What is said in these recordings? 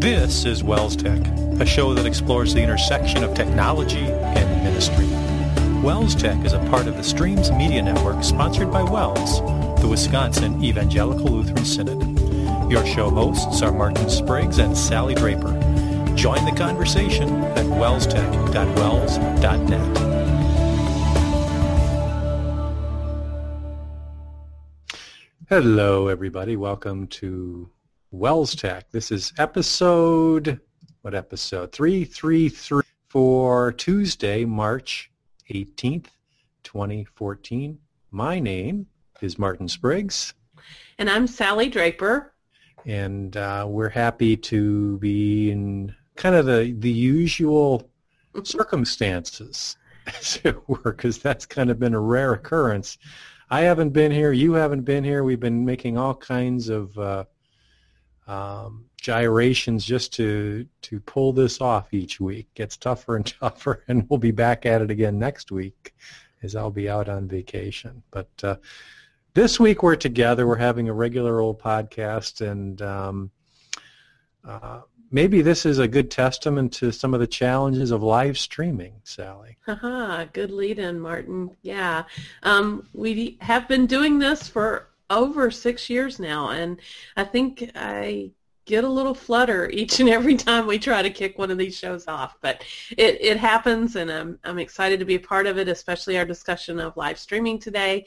This is Wells Tech, a show that explores the intersection of technology and ministry. Wells Tech is a part of the Streams Media Network sponsored by Wells, the Wisconsin Evangelical Lutheran Synod. Your show hosts are Martin Spriggs and Sally Draper. Join the conversation at wellstech.wells.net. Hello, everybody. Welcome to Wells Tech. This is episode 333 for Tuesday, March 18th, 2014. My name is Martin Spriggs. And I'm Sally Draper. And we're happy to be in kind of the usual circumstances, as it were, because that's kind of been a rare occurrence. I haven't been here. You haven't been here. We've been making all kinds of gyrations just to pull this off each week. It gets tougher and tougher, and we'll be back at it again next week as I'll be out on vacation. But this week we're together. We're having a regular old podcast, and maybe this is a good testament to some of the challenges of live streaming, Sally. Good lead-in, Martin. Yeah. We have been doing this for over 6 years now, and I think I get a little flutter each and every time we try to kick one of these shows off, but it happens, and I'm excited to be a part of it, especially our discussion of live streaming today.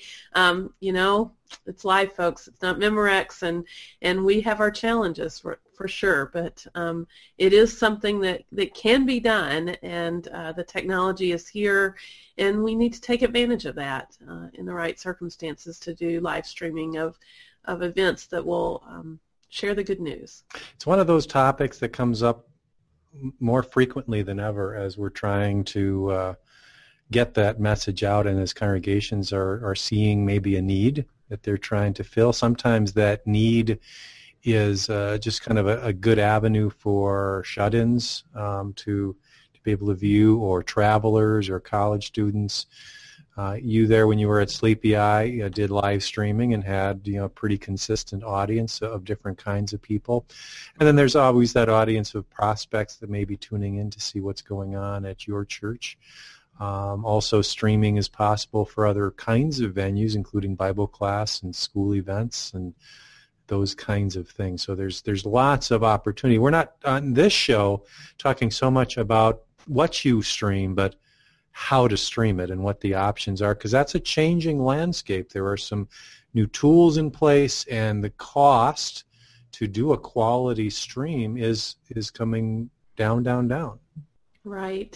It's live, folks. It's not Memorex, and we have our challenges for sure, but it is something that can be done, and the technology is here, and we need to take advantage of that in the right circumstances to do live streaming of events that will share the good news. It's one of those topics that comes up more frequently than ever as we're trying to get that message out, and as congregations are seeing maybe a need that they're trying to fill. Sometimes that need is just kind of a good avenue for shut-ins to be able to view, or travelers or college students. You there when you were at Sleepy Eye did live streaming and had a pretty consistent audience of different kinds of people. And then there's always that audience of prospects that may be tuning in to see what's going on at your church. Also, streaming is possible for other kinds of venues, including Bible class and school events and those kinds of things. So there's lots of opportunity. We're not on this show talking so much about what you stream, but how to stream it and what the options are, because that's a changing landscape. There are some new tools in place, and the cost to do a quality stream is coming down. Right.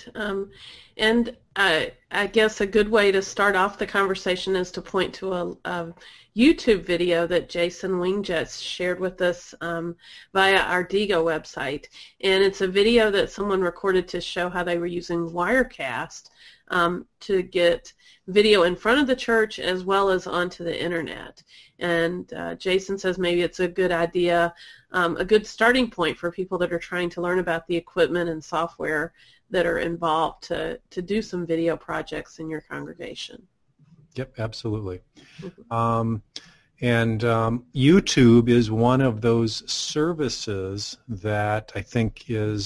And I guess a good way to start off the conversation is to point to a YouTube video that Jason Wingjets shared with us via our Digo website. And it's a video that someone recorded to show how they were using Wirecast to get video in front of the church as well as onto the internet. And Jason says maybe it's a good idea, a good starting point for people that are trying to learn about the equipment and software that are involved to do some video projects in your congregation. Yep, absolutely. And YouTube is one of those services that I think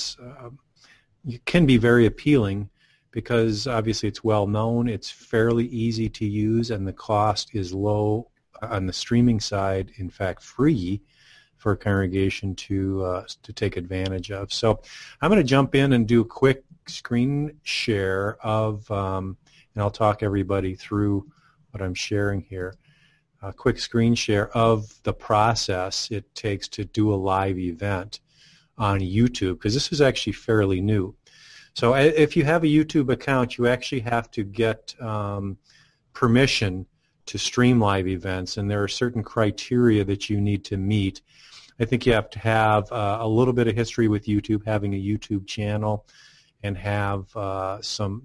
can be very appealing, because obviously it's well known, it's fairly easy to use, and the cost is low on the streaming side, in fact free for a congregation to take advantage of. So I'm going to jump in and do a quick screen share of, and I'll talk everybody through what I'm sharing here, a quick screen share of the process it takes to do a live event on YouTube, because this is actually fairly new. So if you have a YouTube account, you actually have to get permission to stream live events, and there are certain criteria that you need to meet. I think you have to have a little bit of history with YouTube, having a YouTube channel, and have some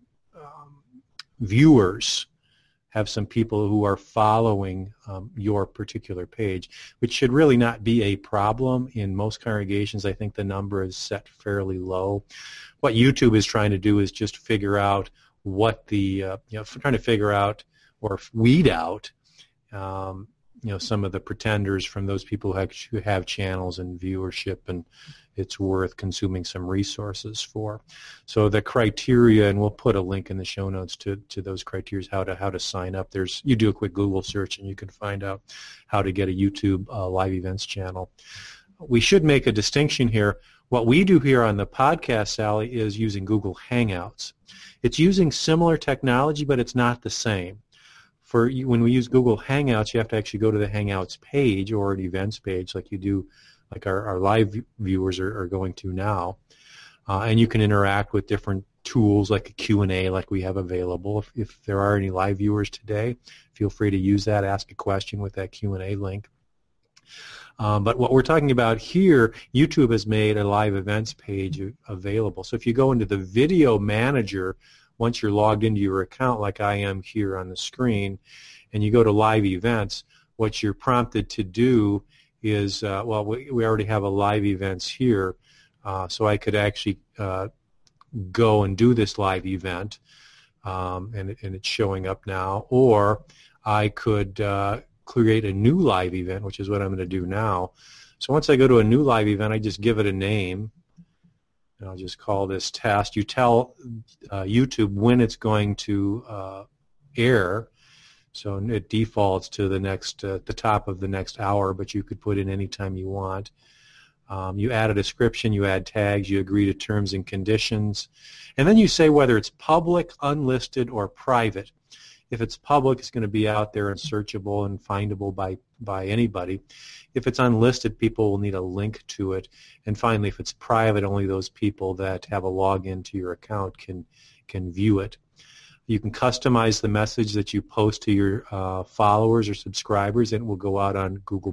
viewers, have some people who are following your particular page, which should really not be a problem in most congregations. I think the number is set fairly low. What YouTube is trying to do is just figure out what trying to figure out or weed out some of the pretenders from those people who have channels and viewership, and it's worth consuming some resources for. So the criteria, and we'll put a link in the show notes to those criteria, how to sign up. You do a quick Google search and you can find out how to get a YouTube live events channel. We should make a distinction here. What we do here on the podcast, Sally, is using Google Hangouts. It's using similar technology, but it's not the same. When we use Google Hangouts, you have to actually go to the Hangouts page or an events page like you do, like our live viewers are going to now. And you can interact with different tools like a Q&A like we have available. If there are any live viewers today, feel free to use that, ask a question with that Q&A link. But what we're talking about here, YouTube has made a live events page available. So if you go into the video manager, once you're logged into your account like I am here on the screen, and you go to live events, what you're prompted to do is, we already have a live events here, so I could actually go and do this live event, and it's showing up now, or I could create a new live event, which is what I'm going to do now. So once I go to a new live event, I just give it a name. And I'll just call this test. You tell YouTube when it's going to air. So it defaults to the top of the next hour, but you could put in any time you want. You add a description, you add tags, you agree to terms and conditions, and then you say whether it's public, unlisted, or private. If it's public, it's going to be out there and searchable and findable by anybody. If it's unlisted, people will need a link to it. And finally, if it's private, only those people that have a login to your account can view it. You can customize the message that you post to your followers or subscribers, and it will go out on Google+,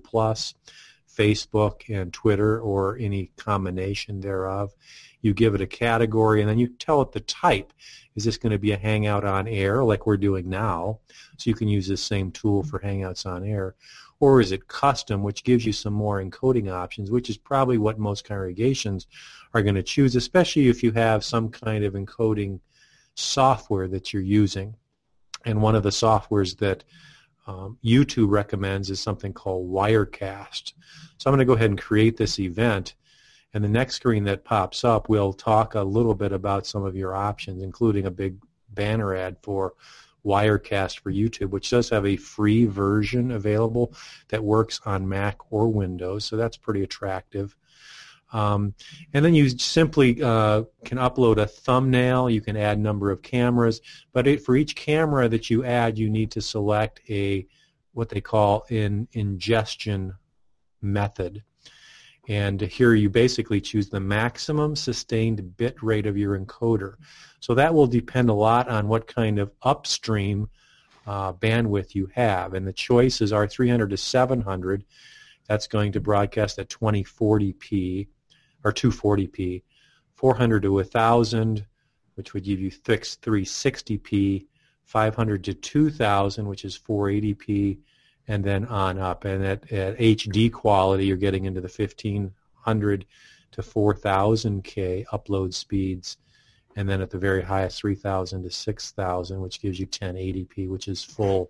Facebook, and Twitter, or any combination thereof. You give it a category, and then you tell it the type. Is this going to be a Hangout on air like we're doing now? So you can use this same tool for Hangouts on air. Or is it custom, which gives you some more encoding options, which is probably what most congregations are going to choose, especially if you have some kind of encoding software that you're using. And one of the softwares that YouTube recommends is something called Wirecast. So I'm going to go ahead and create this event. And the next screen that pops up will talk a little bit about some of your options, including a big banner ad for Wirecast for YouTube, which does have a free version available that works on Mac or Windows, so that's pretty attractive. And then you simply can upload a thumbnail. You can add number of cameras, but for each camera that you add, you need to select what they call an ingestion method. And here you basically choose the maximum sustained bit rate of your encoder. So that will depend a lot on what kind of upstream bandwidth you have. And the choices are 300 to 700. That's going to broadcast at 2040p or 240p. 400 to 1000, which would give you fixed 360p. 500 to 2000, which is 480p. And then on up. And at HD quality, you're getting into the 1500 to 4000K upload speeds. And then at the very highest, 3000 to 6000, which gives you 1080p, which is full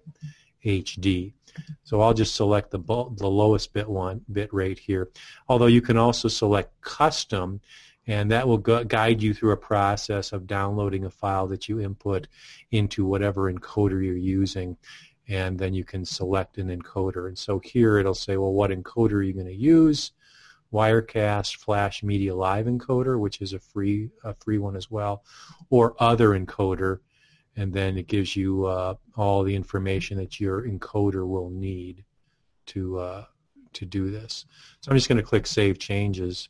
HD. So I'll just select the lowest bit rate here. Although you can also select custom, and that will guide you through a process of downloading a file that you input into whatever encoder you're using. And then you can select an encoder. And so here it'll say, well, what encoder are you going to use? Wirecast Flash Media Live encoder, which is a free one as well, or other encoder. And then it gives you all the information that your encoder will need to do this. So I'm just going to click Save Changes.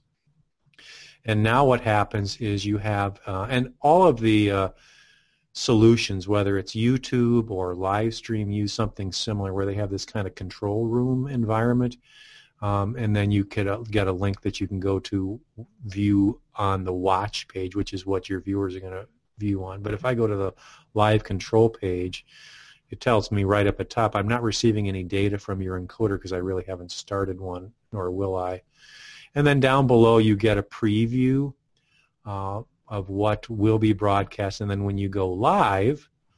And now what happens is you have, and all of the solutions, whether it's YouTube or Livestream, use something similar where they have this kind of control room environment, and then you could get a link that you can go to view on the watch page, which is what your viewers are going to view on. But if I go to the live control page, it tells me right up at top, I'm not receiving any data from your encoder because I really haven't started one, nor will I. And then down below you get a preview of what will be broadcast, and then when you go live,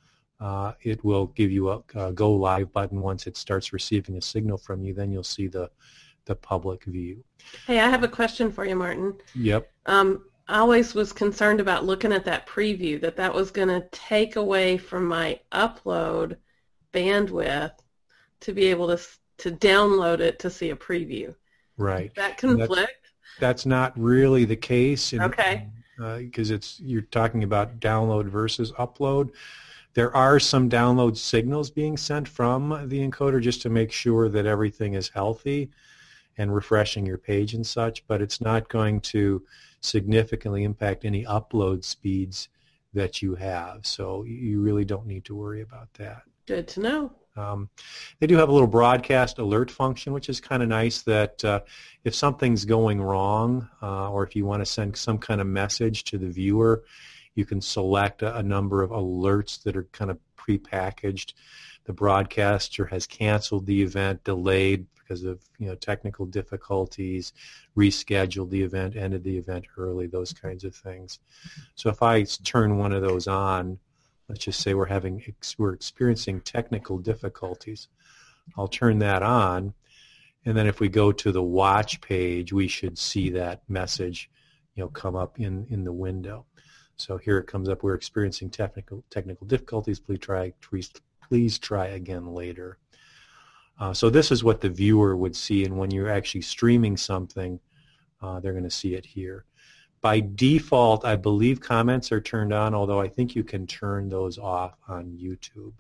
it will give you a go live button once it starts receiving a signal from you. Then you'll see the public view. Hey, I have a question for you, Martin. Yep. I always was concerned about looking at that preview, that was going to take away from my upload bandwidth to be able to download it to see a preview. Right. Does that conflict? That's not really the case. Okay. Because you're talking about download versus upload. There are some download signals being sent from the encoder just to make sure that everything is healthy and refreshing your page and such, but it's not going to significantly impact any upload speeds that you have. So you really don't need to worry about that. Good to know. They do have a little broadcast alert function, which is kind of nice that if something's going wrong or if you want to send some kind of message to the viewer, you can select a number of alerts that are kind of prepackaged. The broadcaster has canceled the event, delayed because of technical difficulties, rescheduled the event, ended the event early, those kinds of things. So if I turn one of those on, let's just say we're experiencing technical difficulties, I'll turn that on, and then if we go to the watch page, we should see that message come up in the window. So here it comes up, we're experiencing technical difficulties, please try again later. So this is what the viewer would see, and when you're actually streaming something, they're going to see it here. By default, I believe comments are turned on, although I think you can turn those off on YouTube.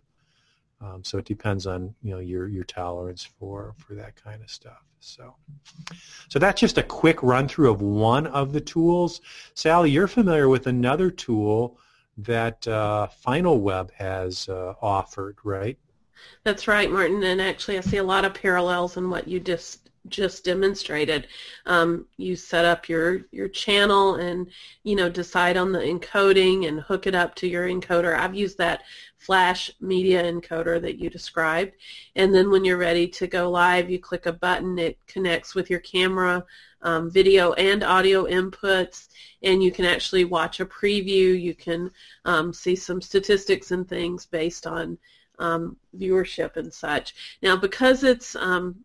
So it depends on your tolerance for that kind of stuff. So that's just a quick run through of one of the tools. Sally, you're familiar with another tool that FinalWeb has offered, right? That's right, Martin, and actually I see a lot of parallels in what you just demonstrated. You set up your channel and decide on the encoding and hook it up to your encoder. I've used that Flash media encoder that you described, and then when you're ready to go live, you click a button. It connects with your camera, video and audio inputs, and you can actually watch a preview. You can see some statistics and things based on viewership and such. Now, because it's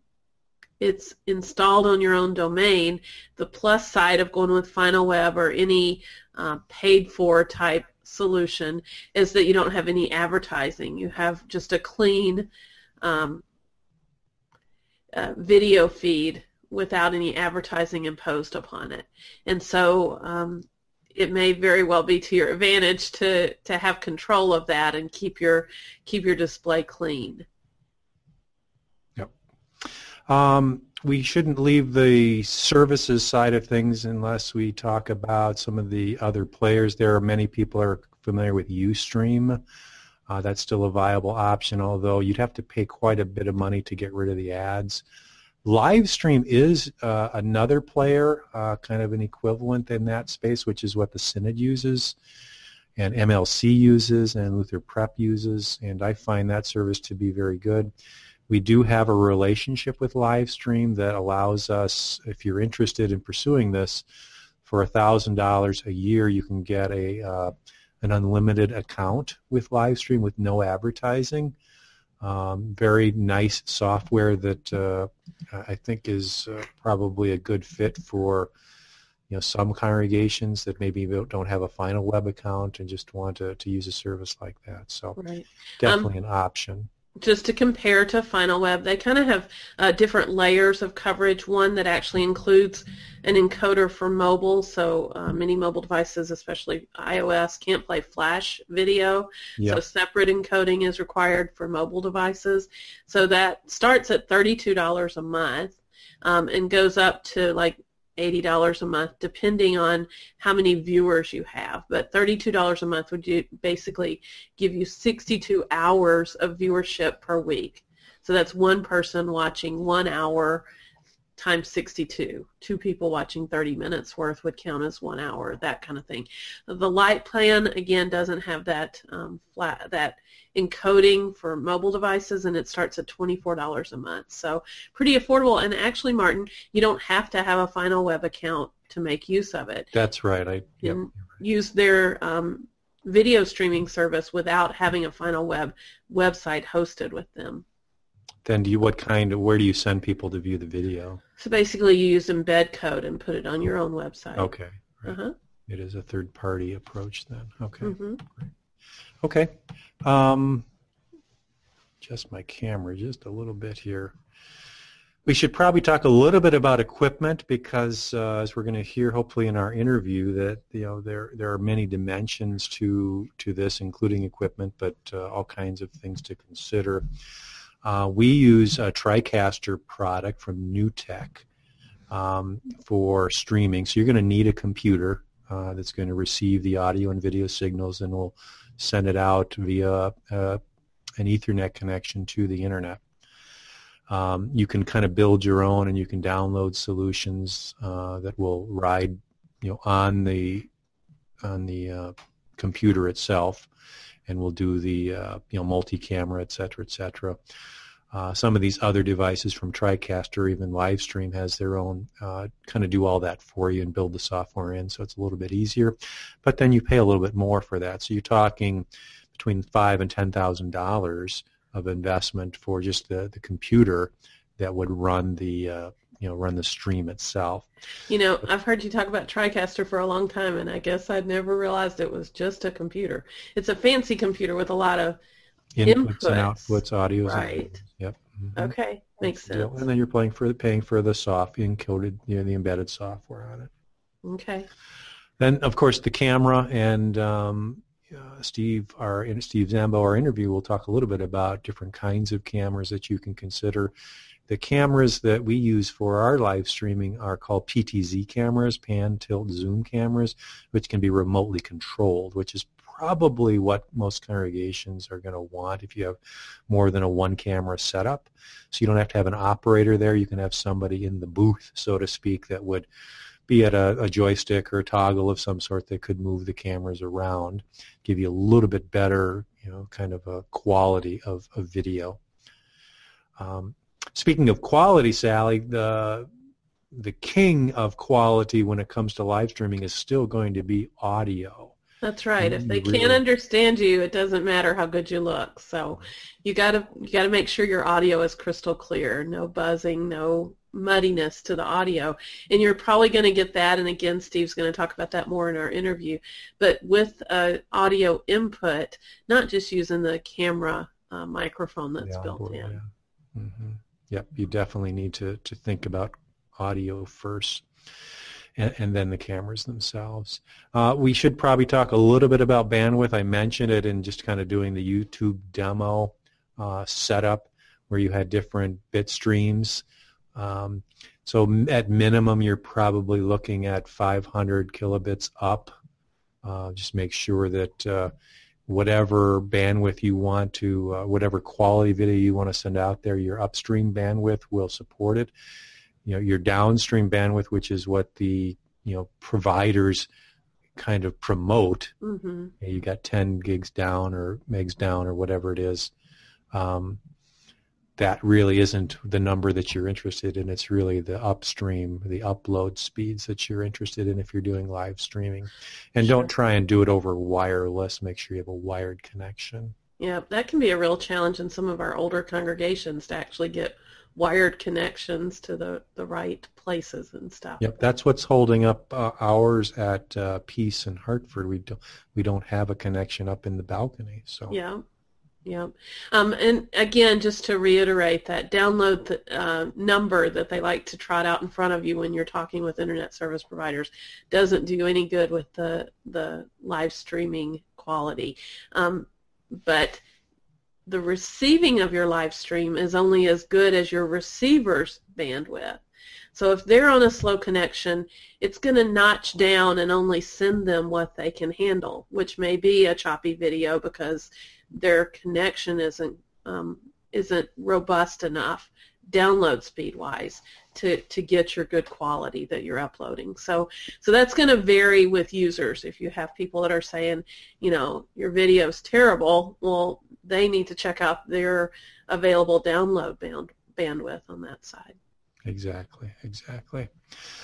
installed on your own domain, the plus side of going with FinalWeb or any paid-for type solution is that you don't have any advertising. You have just a clean video feed without any advertising imposed upon it. And so it may very well be to your advantage to have control of that and keep your display clean. Yep. We shouldn't leave the services side of things unless we talk about some of the other players. There are many people are familiar with Ustream. That's still a viable option, although you'd have to pay quite a bit of money to get rid of the ads. Livestream is another player, kind of an equivalent in that space, which is what the Synod uses, and MLC uses, and Luther Prep uses, and I find that service to be very good. We do have a relationship with Livestream that allows us, if you're interested in pursuing this, for $1,000 a year, you can get an unlimited account with Livestream with no advertising. Very nice software that I think is probably a good fit for some congregations that maybe don't have a FinalWeb account and just want to use a service like that. So right. Definitely an option. Just to compare to FinalWeb, they kind of have different layers of coverage. One that actually includes an encoder for mobile, so many mobile devices, especially iOS, can't play Flash video, yep. So separate encoding is required for mobile devices. So that starts at $32 a month and goes up to like $80 a month, depending on how many viewers you have. But $32 a month would basically give you 62 hours of viewership per week. So that's one person watching 1 hour times 62. Two people watching 30 minutes worth would count as 1 hour, that kind of thing. The Lite plan, again, doesn't have that that encoding for mobile devices, and it starts at $24 a month. So pretty affordable. And actually, Martin, you don't have to have a FinalWeb account to make use of it. That's right. Use their video streaming service without having a final website hosted with them. Then where do you send people to view the video? So basically you use embed code and put it on your own website. Okay. Right. Uh-huh. It is a third-party approach then. Okay. Mm-hmm. Okay. Just my camera just a little bit here. We should probably talk a little bit about equipment because as we're going to hear hopefully in our interview that there are many dimensions to this, including equipment, but all kinds of things to consider. We use a TriCaster product from NewTek for streaming. So you're going to need a computer that's going to receive the audio and video signals, and will send it out via an Ethernet connection to the internet. You can kind of build your own, and you can download solutions that will ride, on the computer itself, and will do the multi-camera, et cetera, et cetera. Some of these other devices from TriCaster, even Livestream, has their own kind of do all that for you and build the software in, so it's a little bit easier. But then you pay a little bit more for that. So you're talking between $5,000 and $10,000 of investment for just the computer that would run the run the stream itself. I've heard you talk about TriCaster for a long time, and I guess I'd never realized it was just a computer. It's a fancy computer with a lot of inputs and outputs, audio. Right. Yep. Mm-hmm. Okay, makes sense. And then you're paying for the encoded, the embedded software on it. Okay. Then, of course, the camera, and Steve Zambo, our interview, will talk a little bit about different kinds of cameras that you can consider. The cameras that we use for our live streaming are called PTZ cameras, pan, tilt, zoom cameras, which can be remotely controlled, which is probably what most congregations are going to want if you have more than a one-camera setup. So you don't have to have an operator there. You can have somebody in the booth, so to speak, that would be at a joystick or a toggle of some sort that could move the cameras around, give you a little bit better, kind of a quality of video. Speaking of quality, Sally, the king of quality when it comes to live streaming is still going to be audio. That's right. If they can't understand you, it doesn't matter how good you look. So you gotta make sure your audio is crystal clear, no buzzing, no muddiness to the audio. And you're probably going to get that, and again, Steve's going to talk about that more in our interview. But with audio input, not just using the camera microphone that's built in. Yeah. Mm-hmm. Yep, you definitely need to think about audio first, and then the cameras themselves. We should probably talk a little bit about bandwidth. I mentioned it in just kind of doing the YouTube demo setup where you had different bit streams. So at minimum, you're probably looking at 500 kilobits up. Just make sure that whatever bandwidth you want to, whatever quality video you want to send out there, your upstream bandwidth will support it. Your downstream bandwidth, which is what the providers kind of promote. Mm-hmm. You got 10 gigs down or megs down or whatever it is. That really isn't the number that you're interested in. It's really the upstream, the upload speeds that you're interested in if you're doing live streaming. And Sure. Don't try and do it over wireless. Make sure you have a wired connection. Yeah, that can be a real challenge in some of our older congregations to actually get wired connections to the right places and stuff. Yep, that's what's holding up ours at Peace in Hartford. We don't have a connection up in the balcony. So Yeah. Yeah. And again, just to reiterate that download the number that they like to trot out in front of you when you're talking with internet service providers doesn't do any good with the live streaming quality. But the receiving of your live stream is only as good as your receiver's bandwidth. So if they're on a slow connection, it's going to notch down and only send them what they can handle, which may be a choppy video because their connection isn't robust enough download speed wise to get your good quality that you're uploading. So that's going to vary with users. If you have people that are saying, your video is terrible, well, they need to check out their available download bandwidth on that side. Exactly.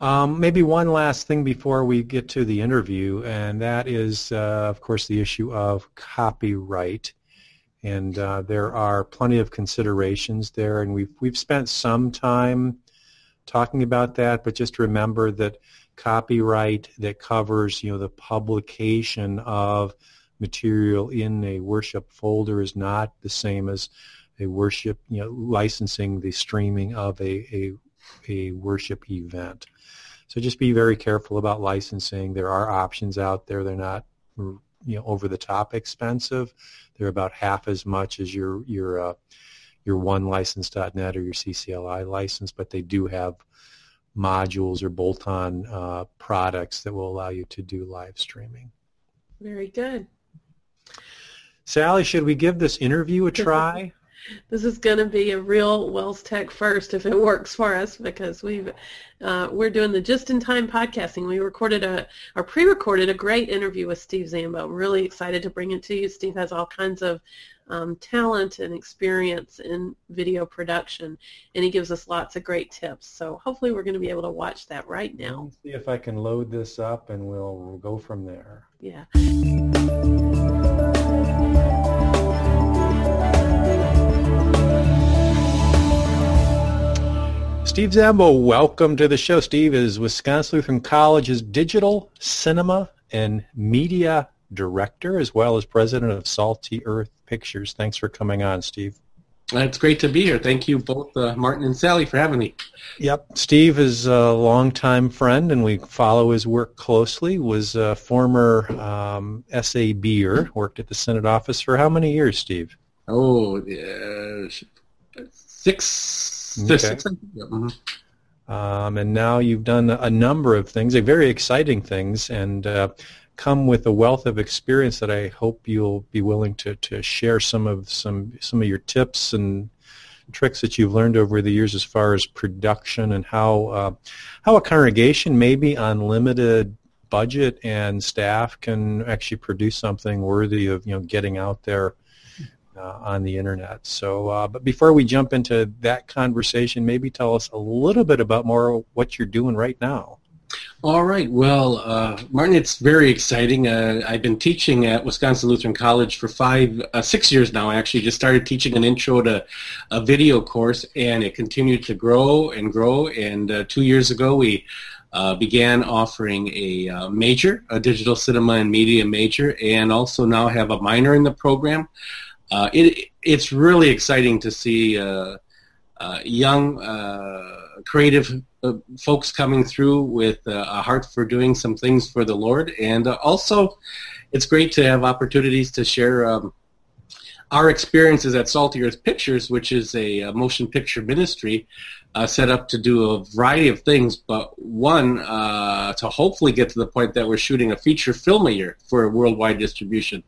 Maybe one last thing before we get to the interview, and that is, of course, the issue of copyright. And there are plenty of considerations there, and we've spent some time talking about that. But just remember that copyright that covers, the publication of material in a worship folder is not the same as a worship, licensing the streaming of a worship event. So just be very careful about licensing. There are options out there. They're not, over the top expensive. They're about half as much as your OneLicense.net or your CCLI license, but they do have modules or bolt-on products that will allow you to do live streaming. Very good. Sally, should we give this interview a try? This is going to be a real Wells Tech first if it works for us, because we're doing the just-in-time podcasting. We pre-recorded a great interview with Steve Zambo. I'm really excited to bring it to you. Steve has all kinds of talent and experience in video production, and he gives us lots of great tips. So hopefully we're going to be able to watch that right now. Let's see if I can load this up, and we'll go from there. Yeah. Steve Zambo, welcome to the show. Steve is Wisconsin Lutheran College's Digital Cinema and Media Director, as well as President of Salty Earth Pictures. Thanks for coming on, Steve. It's great to be here. Thank you both, Martin and Sally, for having me. Yep. Steve is a longtime friend, and we follow his work closely. Was a former SABer, worked at the Senate office for how many years, Steve? Oh, 6. Okay. 6. Mm-hmm. And now you've done a number of things, very exciting things, and come with a wealth of experience that I hope you'll be willing to share some of your tips and tricks that you've learned over the years as far as production and how a congregation, maybe on limited budget and staff, can actually produce something worthy of getting out there on the internet. So, but before we jump into that conversation, maybe tell us a little bit about more what you're doing right now. All right. Well, Martin, it's very exciting. I've been teaching at Wisconsin Lutheran College for 6 years now. I actually just started teaching an intro to a video course, and it continued to grow and grow. And 2 years ago, we began offering a major, a digital cinema and media major, and also now have a minor in the program. It's really exciting to see young, creative folks coming through with a heart for doing some things for the Lord. And also, it's great to have opportunities to share our experiences at Salty Earth Pictures, which is a motion picture ministry set up to do a variety of things, but one, to hopefully get to the point that we're shooting a feature film a year for worldwide distribution.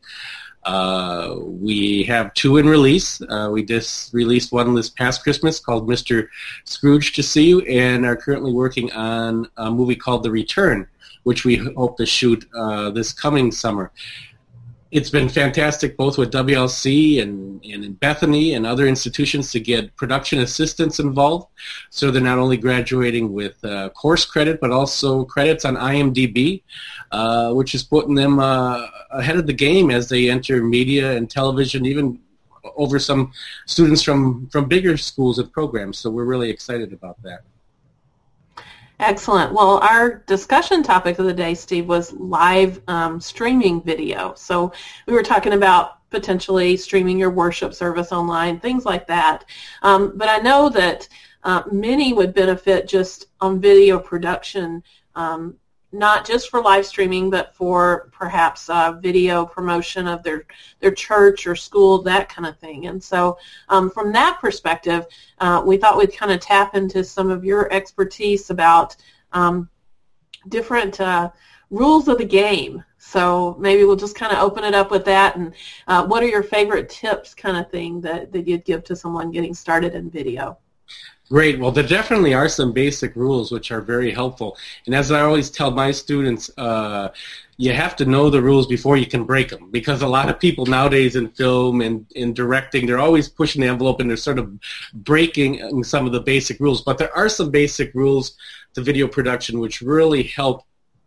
We have 2 in release. We just released one this past Christmas called Mr. Scrooge to See You, and are currently working on a movie called The Return, which we hope to shoot this coming summer. It's been fantastic both with WLC and in Bethany and other institutions to get production assistants involved, so they're not only graduating with course credit but also credits on IMDb, which is putting them ahead of the game as they enter media and television, even over some students from bigger schools and programs. So we're really excited about that. Excellent. Well, our discussion topic of the day, Steve, was live streaming video. So we were talking about potentially streaming your worship service online, things like that. But I know that many would benefit just on video production, not just for live streaming, but for perhaps video promotion of their church or school, that kind of thing. And so from that perspective, we thought we'd kind of tap into some of your expertise about different rules of the game. So maybe we'll just kind of open it up with that. And what are your favorite tips kind of thing that you'd give to someone getting started in video? Great. Well, there definitely are some basic rules which are very helpful. And as I always tell my students, you have to know the rules before you can break them, because a lot of people nowadays in film and in directing, they're always pushing the envelope and they're sort of breaking some of the basic rules. But there are some basic rules to video production which really help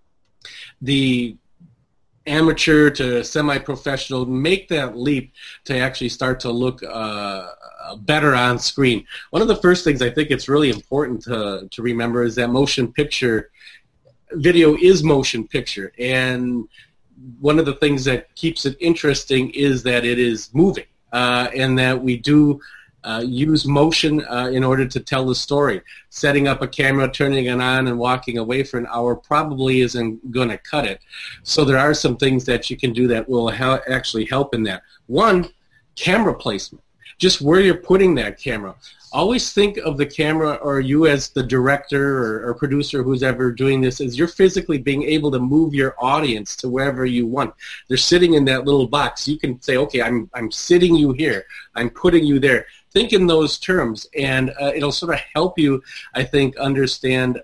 the amateur to semi-professional make that leap to actually start to look better on screen. One of the first things I think it's really important to remember is that motion picture video is motion picture, and one of the things that keeps it interesting is that it is moving, and that we do use motion in order to tell the story. Setting up a camera, turning it on, and walking away for an hour probably isn't going to cut it. So there are some things that you can do that will actually help in that. One, camera placement. Just where you're putting that camera. Always think of the camera, or you as the director or producer who's ever doing this, as you're physically being able to move your audience to wherever you want. They're sitting in that little box. You can say, okay, I'm sitting you here. I'm putting you there. Think in those terms, and it'll sort of help you, I think, understand,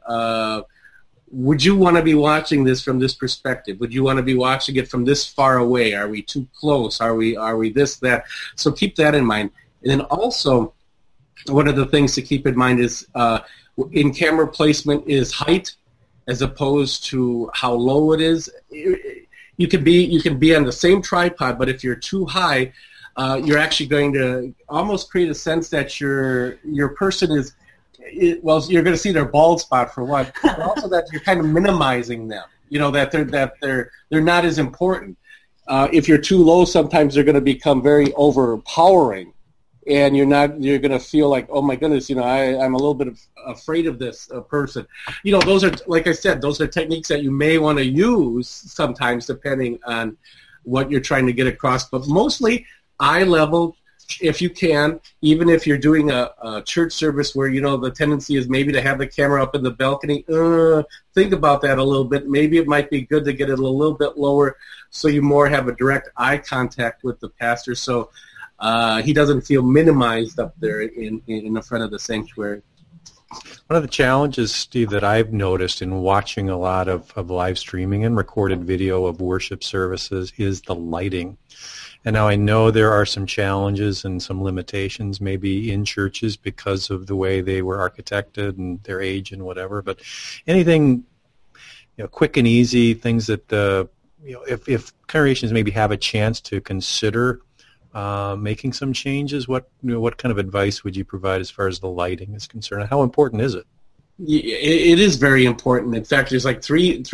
would you want to be watching this from this perspective? Would you want to be watching it from this far away? Are we too close? Are we this, that? So keep that in mind. And then also, one of the things to keep in mind is in camera placement is height as opposed to how low it is. You can be on the same tripod, but if you're too high, you're actually going to almost create a sense that your person is, well, you're going to see their bald spot for one, but also that you're kind of minimizing them. You know, that they're not as important. If you're too low, sometimes they're going to become very overpowering. And you're going to feel like, oh my goodness, you know, I'm a little bit afraid of this person. You know, those are, like I said, those are techniques that you may want to use sometimes depending on what you're trying to get across. But mostly eye level, if you can, even if you're doing a church service where, you know, the tendency is maybe to have the camera up in the balcony, think about that a little bit. Maybe it might be good to get it a little bit lower so you more have a direct eye contact with the pastor. So he doesn't feel minimized up there in the front of the sanctuary. One of the challenges, Steve, that I've noticed in watching a lot of live streaming and recorded video of worship services is the lighting. And now I know there are some challenges and some limitations maybe in churches because of the way they were architected and their age and whatever. But anything, you know, quick and easy, things that you know, if congregations maybe have a chance to consider making some changes, what kind of advice would you provide as far as the lighting is concerned? How important is it? It is very important. In fact, there's like three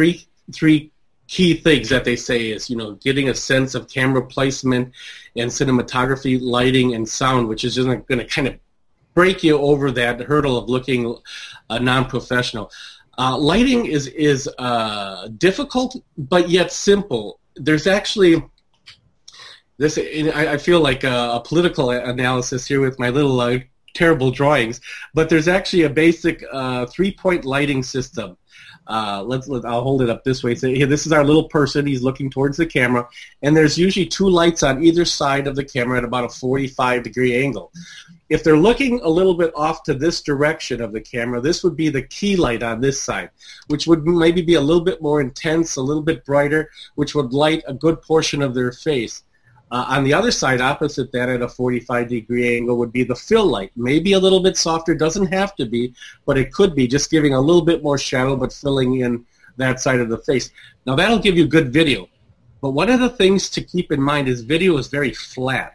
key things that they say is, you know, getting a sense of camera placement and cinematography, lighting, and sound, which is just going to kind of break you over that hurdle of looking non-professional. Lighting is difficult, but yet simple. There's actually this. I feel like a political analysis here with my little terrible drawings, but there's actually a basic 3-point lighting system. I'll hold it up this way. So here, this is our little person. He's looking towards the camera, and there's usually 2 lights on either side of the camera at about a 45-degree angle. If they're looking a little bit off to this direction of the camera, this would be the key light on this side, which would maybe be a little bit more intense, a little bit brighter, which would light a good portion of their face. On the other side, opposite that at a 45-degree angle, would be the fill light. Maybe a little bit softer, doesn't have to be, but it could be, just giving a little bit more shadow but filling in that side of the face. Now, that'll give you good video. But one of the things to keep in mind is video is very flat.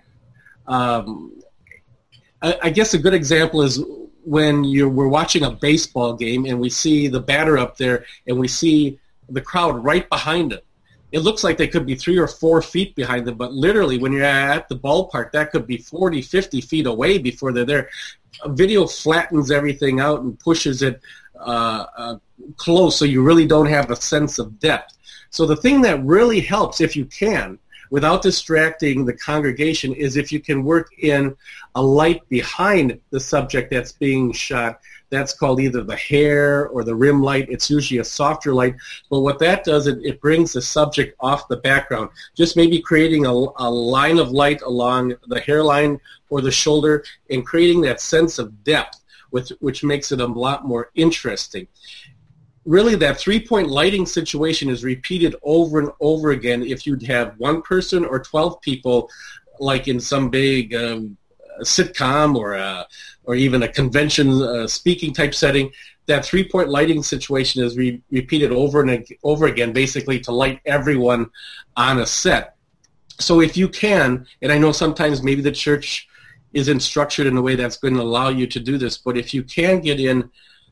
I guess a good example is when we're watching a baseball game and we see the batter up there and we see the crowd right behind him. It looks like they could be 3 or 4 feet behind them, but literally when you're at the ballpark, that could be 40, 50 feet away before they're there. Video flattens everything out and pushes it close, so you really don't have a sense of depth. So the thing that really helps, if you can, without distracting the congregation, is if you can work in a light behind the subject that's being shot. That's called either the hair or the rim light. It's usually a softer light. But what that does, it brings the subject off the background, just maybe creating a line of light along the hairline or the shoulder and creating that sense of depth, which makes it a lot more interesting. Really, that three-point lighting situation is repeated over and over again if you'd have one person or 12 people, like in some big sitcom or even a convention speaking type setting. That three-point lighting situation is repeated over and over again, basically to light everyone on a set. So if you can, and I know sometimes maybe the church isn't structured in a way that's going to allow you to do this, but if you can get in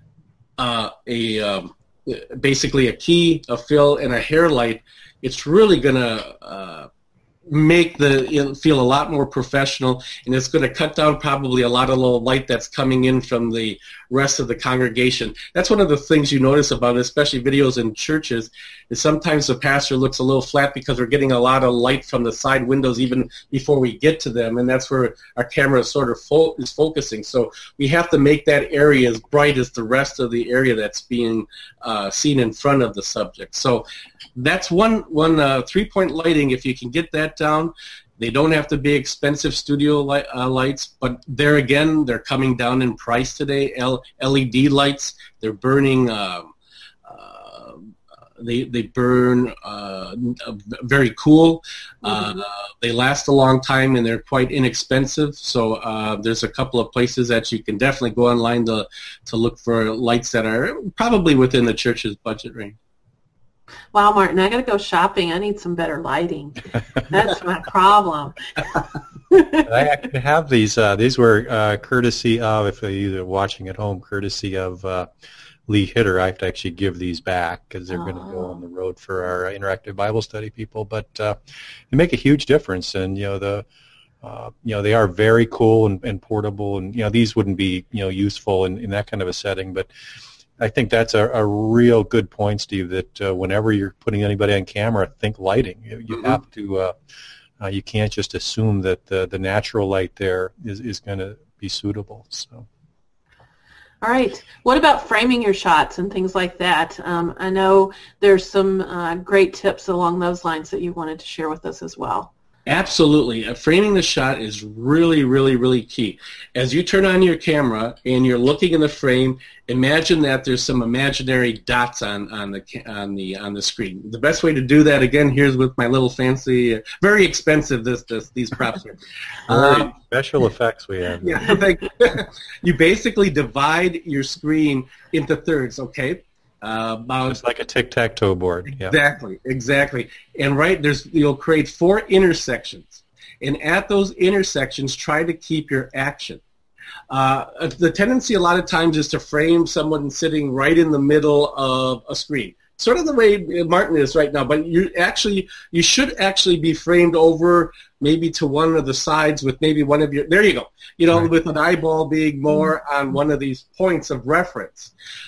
basically a key, a fill, and a hair light, it's really going to make it feel a lot more professional, and it's going to cut down probably a lot of little light that's coming in from the rest of the congregation. That's one of the things you notice about especially videos in churches, is sometimes the pastor looks a little flat because we're getting a lot of light from the side windows even before we get to them, and that's where our camera sort of is focusing. So we have to make that area as bright as the rest of the area that's being seen in front of the subject. So that's one three-point lighting. If you can get that down, they don't have to be expensive studio lights, but there again, they're coming down in price today. LED lights, they're burning. They burn very cool. They last a long time, and they're quite inexpensive. So there's a couple of places that you can definitely go online to look for lights that are probably within the church's budget range. Wow, Martin, I got to go shopping. I need some better lighting. That's my problem. I actually have these. These were courtesy of, if you're watching at home, courtesy of Lee Hitter. I have to actually give these back because they're going to go on the road for our interactive Bible study people. But they make a huge difference, and they are very cool and portable, and these wouldn't be useful in that kind of a setting, but I think that's a real good point, Steve, that whenever you're putting anybody on camera, think lighting. You have to, you can't just assume that the natural light there is going to be suitable. So. All right. What about framing your shots and things like that? I know there's some great tips along those lines that you wanted to share with us as well. Absolutely. Framing the shot is really, really, really key. As you turn on your camera and you're looking in the frame, imagine that there's some imaginary dots on the screen. The best way to do that, again, here's with my little fancy, very expensive these props here. Special effects we have. Yeah, you basically divide your screen into thirds, okay? Just like a tic-tac-toe board. Yeah. Exactly. And you'll create 4 intersections. And at those intersections, try to keep your action. The tendency a lot of times is to frame someone sitting right in the middle of a screen. Sort of the way Martin is right now, but you should actually be framed over maybe to one of the sides with maybe one of your, there you go, right. With an eyeball being more on one of these points of reference.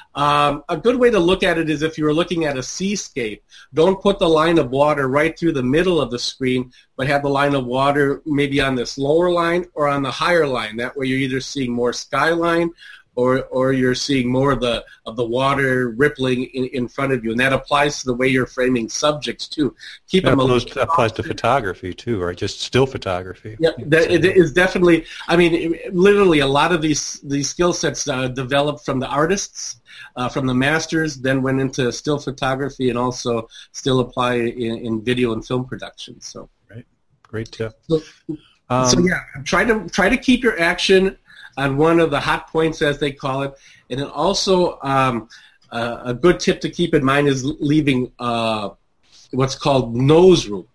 A good way to look at it is if you were looking at a seascape, don't put the line of water right through the middle of the screen, but have the line of water maybe on this lower line or on the higher line. That way you're either seeing more skyline or you're seeing more of the water rippling in front of you, and that applies to the way you're framing subjects too. That applies to photography too, right? Just still photography. Yeah, it is definitely. I mean, literally, a lot of these skill sets developed from the artists, from the masters, then went into still photography, and also still apply in video and film production. So, right, great tip. So yeah, try to keep your action on one of the hot points, as they call it. And then also a good tip to keep in mind is leaving what's called nose room.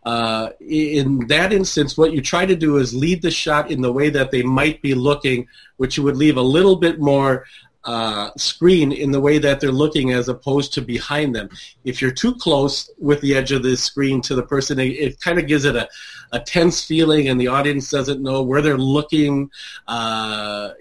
In that instance, what you try to do is lead the shot in the way that they might be looking, which you would leave a little bit more screen in the way that they're looking as opposed to behind them. If you're too close with the edge of the screen to the person, it kind of gives it a tense feeling, and the audience doesn't know where they're looking. They're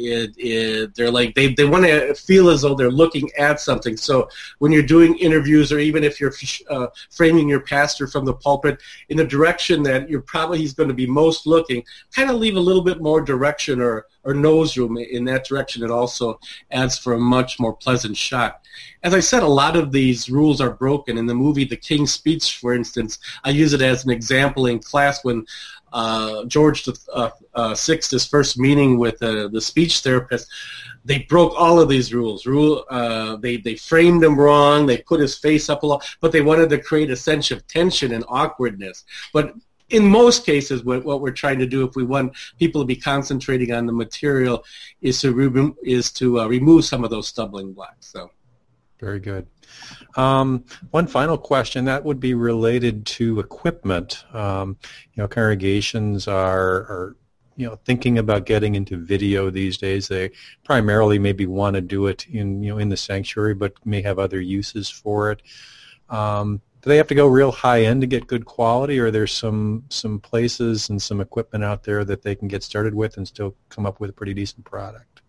like they want to feel as though they're looking at something. So when you're doing interviews, or even if you're framing your pastor from the pulpit in the direction that he's going to be most looking, kind of leave a little bit more direction or or nose room in that direction, it also adds for a much more pleasant shot. As I said, a lot of these rules are broken. In the movie The King's Speech, for instance, I use it as an example in class when George VI's first meeting with the speech therapist. They broke all of these rules. They framed him wrong. They put his face up a lot, but they wanted to create a sense of tension and awkwardness. But in most cases, what we're trying to do, if we want people to be concentrating on the material, is to remove some of those stumbling blocks. So, very good. One final question that would be related to equipment. Congregations are thinking about getting into video these days. They primarily maybe want to do it in the sanctuary, but may have other uses for it. Do they have to go real high end to get good quality, or there's some places and some equipment out there that they can get started with and still come up with a pretty decent product?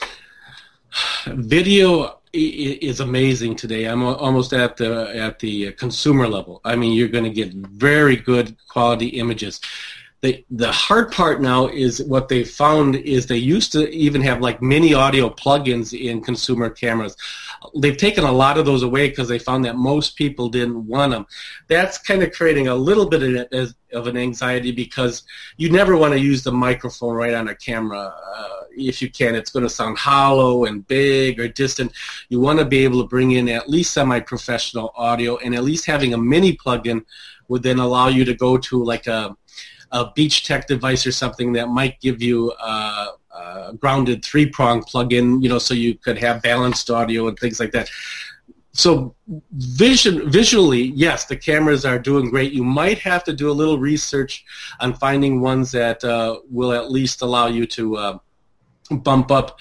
Video is amazing today. I'm almost at the consumer level. I mean, you're going to get very good quality images. The hard part now is what they found is they used to even have like mini audio plugins in consumer cameras. They've taken a lot of those away because they found that most people didn't want them. That's kind of creating a little bit of an anxiety because you never want to use the microphone right on a camera. If you can, it's going to sound hollow and big or distant. You want to be able to bring in at least semi-professional audio, and at least having a mini plugin would then allow you to go to like a Beach Tech device or something that might give you a grounded 3-prong plug-in, so you could have balanced audio and things like that. So visually, yes, the cameras are doing great. You might have to do a little research on finding ones that will at least allow you to bump up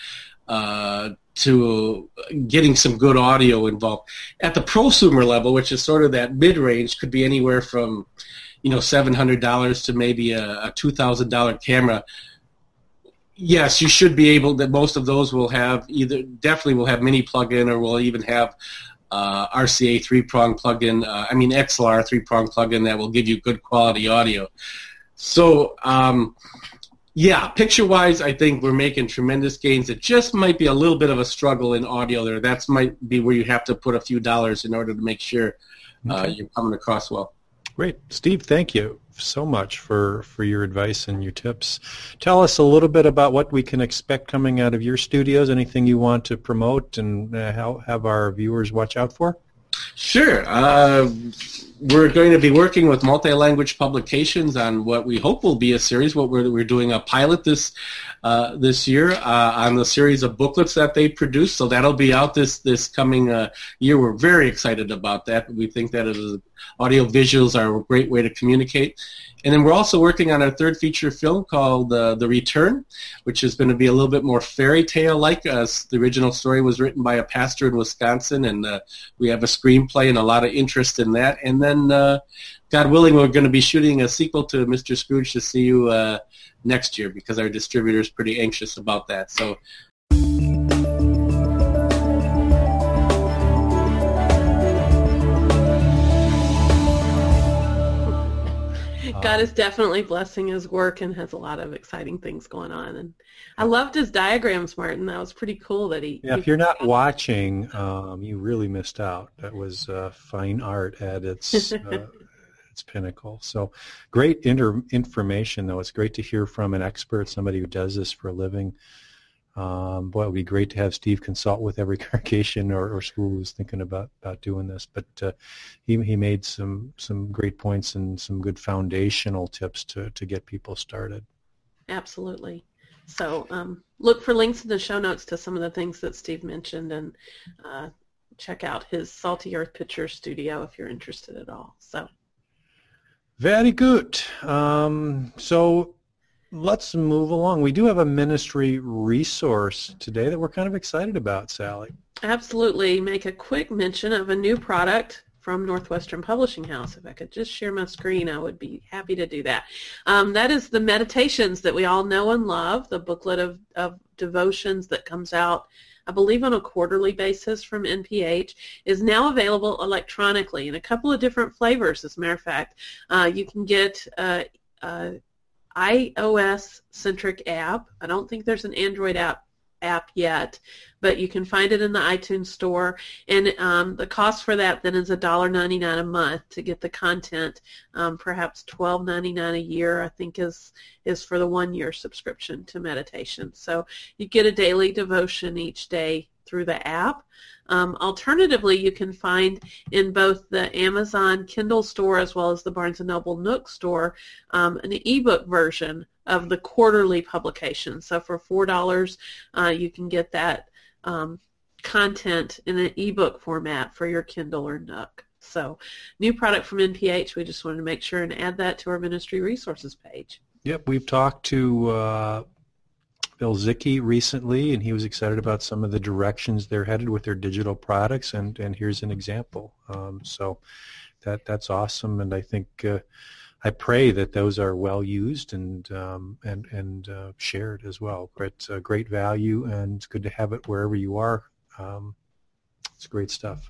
to getting some good audio involved. At the prosumer level, which is sort of that mid-range, could be anywhere from $700 to maybe a $2,000 camera. Yes, you should be able. That most of those will have definitely will have mini plug-in, or will even have RCA 3-prong plug-in. XLR 3-prong plug-in that will give you good quality audio. So, picture-wise, I think we're making tremendous gains. It just might be a little bit of a struggle in audio there. That might be where you have to put a few dollars in order to make sure you're coming across well. Great. Steve, thank you so much for your advice and your tips. Tell us a little bit about what we can expect coming out of your studios, anything you want to promote and have our viewers watch out for? Sure. We're going to be working with Multi-Language Publications on what we hope will be a series. We're doing a pilot this year on the series of booklets that they produce. So that'll be out this coming year. We're very excited about that. We think that audio visuals are a great way to communicate. And then we're also working on our third feature film called The Return, which is going to be a little bit more fairy tale-like. The original story was written by a pastor in Wisconsin, and we have a screenplay and a lot of interest in that. And then, God willing, we're going to be shooting a sequel to Mr. Scrooge to See You next year, because our distributor is pretty anxious about that. So. God is definitely blessing his work and has a lot of exciting things going on. And I loved his diagrams, Martin. That was pretty cool that he... Yeah, if you're not watching, you really missed out. That was fine art at its pinnacle. So great information, though. It's great to hear from an expert, somebody who does this for a living. Boy, it would be great to have Steve consult with every congregation or school who's thinking about doing this. But he made some great points and some good foundational tips to get people started. Absolutely. So look for links in the show notes to some of the things that Steve mentioned, and check out his Salty Earth Picture Studio if you're interested at all. So very good. So let's move along. We do have a ministry resource today that we're kind of excited about, Sally. Absolutely. Make a quick mention of a new product from Northwestern Publishing House. If I could just share my screen, I would be happy to do that. That is the Meditations that we all know and love, the booklet of devotions that comes out, I believe, on a quarterly basis from NPH, is now available electronically in a couple of different flavors, as a matter of fact. You can get iOS-centric app. I don't think there's an Android app yet, but you can find it in the iTunes store, and the cost for that then is $1.99 a month to get the content. Perhaps $12.99 a year, I think, is for the 1-year subscription to meditation. So you get a daily devotion each day through the app. Alternatively, you can find in both the Amazon Kindle store as well as the Barnes & Noble Nook store an ebook version of the quarterly publication. So for $4, you can get that content in an ebook format for your Kindle or Nook. So new product from NPH. We just wanted to make sure and add that to our ministry resources page. Yep, we've talked to Bill Zicke recently, and he was excited about some of the directions they're headed with their digital products, and here's an example. So that's awesome, and I think I pray that those are well used and shared as well. It's great value, and it's good to have it wherever you are. It's great stuff.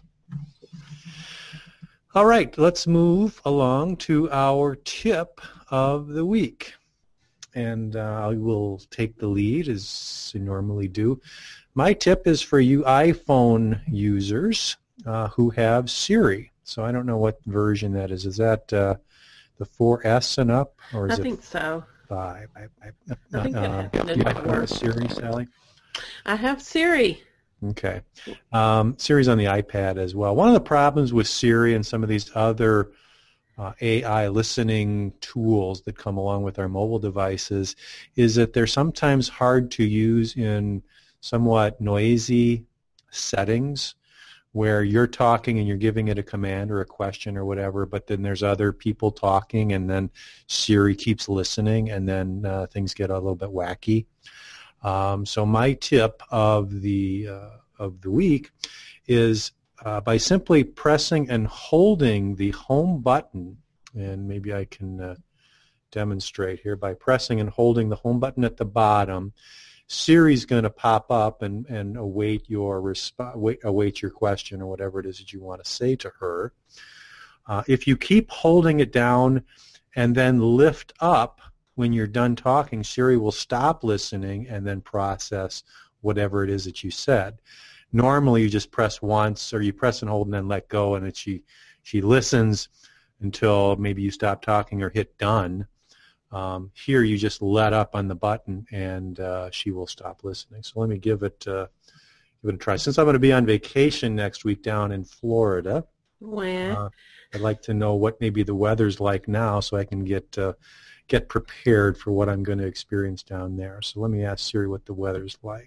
All right, let's move along to our tip of the week. And I will take the lead as I normally do. My tip is for you iPhone users who have Siri. So I don't know what version that is. Is that the 4S and up, or is I think so. 5? I think you have Siri, Sally? I have Siri. Okay. Siri's on the iPad as well. One of the problems with Siri and some of these other AI listening tools that come along with our mobile devices is that they're sometimes hard to use in somewhat noisy settings where you're talking and you're giving it a command or a question or whatever, but then there's other people talking and then Siri keeps listening, and then things get a little bit wacky. So my tip of the week is by simply pressing and holding the home button, and maybe I can demonstrate here, by pressing and holding the home button at the bottom, Siri's going to pop up and await your question or whatever it is that you want to say to her. If you keep holding it down and then lift up when you're done talking, Siri will stop listening and then process whatever it is that you said. Normally, you just press once, or you press and hold and then let go, and she listens until maybe you stop talking or hit done. Here, you just let up on the button, and she will stop listening. So let me give it a try. Since I'm going to be on vacation next week down in Florida, I'd like to know what maybe the weather's like now, so I can get prepared for what I'm going to experience down there. So let me ask Siri what the weather's like.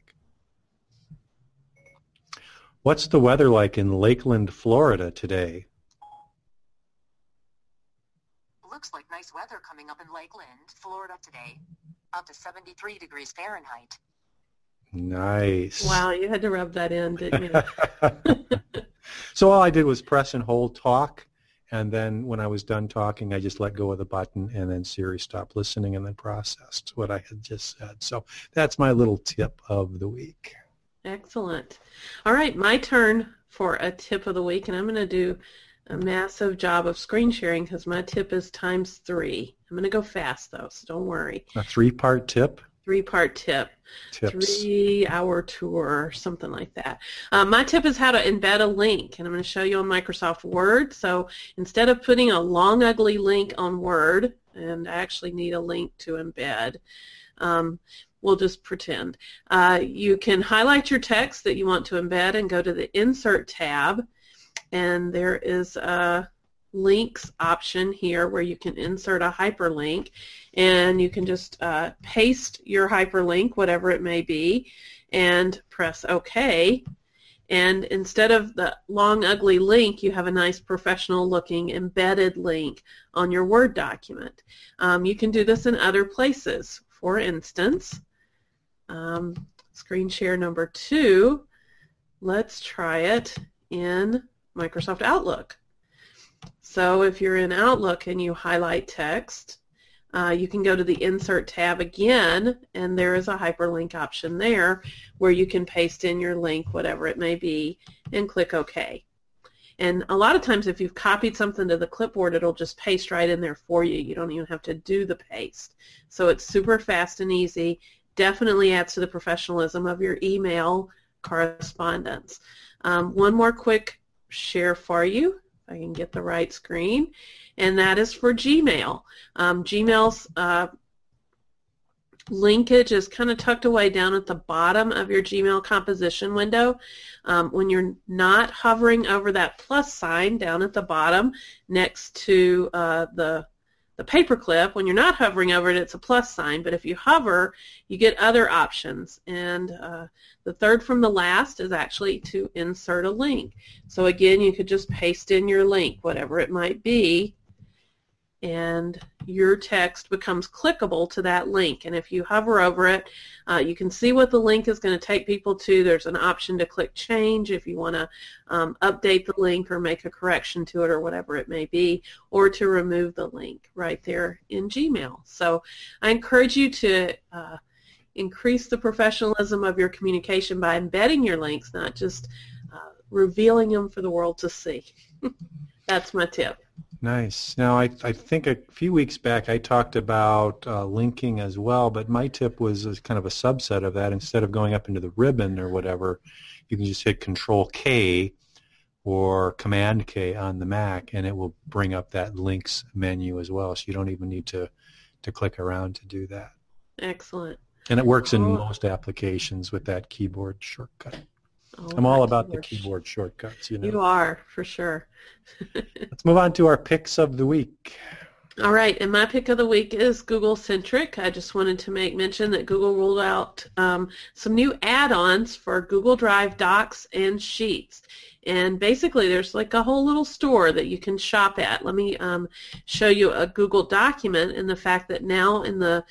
What's the weather like in Lakeland, Florida today? Looks like nice weather coming up in Lakeland, Florida today. Up to 73 degrees Fahrenheit. Nice. Wow, you had to rub that in, didn't you? So all I did was press and hold talk, and then when I was done talking, I just let go of the button, and then Siri stopped listening and then processed what I had just said. So that's my little tip of the week. Excellent. All right, my turn for a tip of the week, and I'm going to do a massive job of screen sharing because my tip is times 3. I'm going to go fast, though, so don't worry. A 3-part tip? 3-part tip. Tips. 3-hour tour, something like that. My tip is how to embed a link, and I'm going to show you on Microsoft Word. So instead of putting a long, ugly link on Word, and I actually need a link to embed, we'll just pretend. You can highlight your text that you want to embed and go to the Insert tab, and there is a links option here where you can insert a hyperlink, and you can just paste your hyperlink, whatever it may be, and press OK. And instead of the long, ugly link, you have a nice professional-looking embedded link on your Word document. You can do this in other places. For instance, screen share number 2, let's try it in Microsoft Outlook. So if you're in Outlook and you highlight text, you can go to the Insert tab again, and there is a hyperlink option there where you can paste in your link, whatever it may be, and click OK. And a lot of times if you've copied something to the clipboard, it'll just paste right in there for you. You don't even have to do the paste. So it's super fast and easy. Definitely adds to the professionalism of your email correspondence. One more quick share for you, if I can get the right screen, and that is for Gmail. Gmail's linkage is kind of tucked away down at the bottom of your Gmail composition window. When you're not hovering over that plus sign down at the bottom next to the paperclip, when you're not hovering over it, it's a plus sign, but if you hover, you get other options, and the third from the last is actually to insert a link. So again, you could just paste in your link, whatever it might be, and your text becomes clickable to that link. And if you hover over it, you can see what the link is going to take people to. There's an option to click change if you want to update the link or make a correction to it or whatever it may be, or to remove the link right there in Gmail. So I encourage you to increase the professionalism of your communication by embedding your links, not just revealing them for the world to see. That's my tip. Nice. Now, I think a few weeks back I talked about linking as well, but my tip was kind of a subset of that. Instead of going up into the ribbon or whatever, you can just hit Control-K or Command-K on the Mac, and it will bring up that links menu as well, so you don't even need to click around to do that. Excellent. And it works in most applications with that keyboard shortcut. I'm all about the keyboard shortcuts, you know. You are, for sure. Let's move on to our picks of the week. All right, and my pick of the week is Google-centric. I just wanted to make mention that Google rolled out some new add-ons for Google Drive Docs and Sheets. And basically, there's like a whole little store that you can shop at. Let me show you a Google document, and the fact that now in the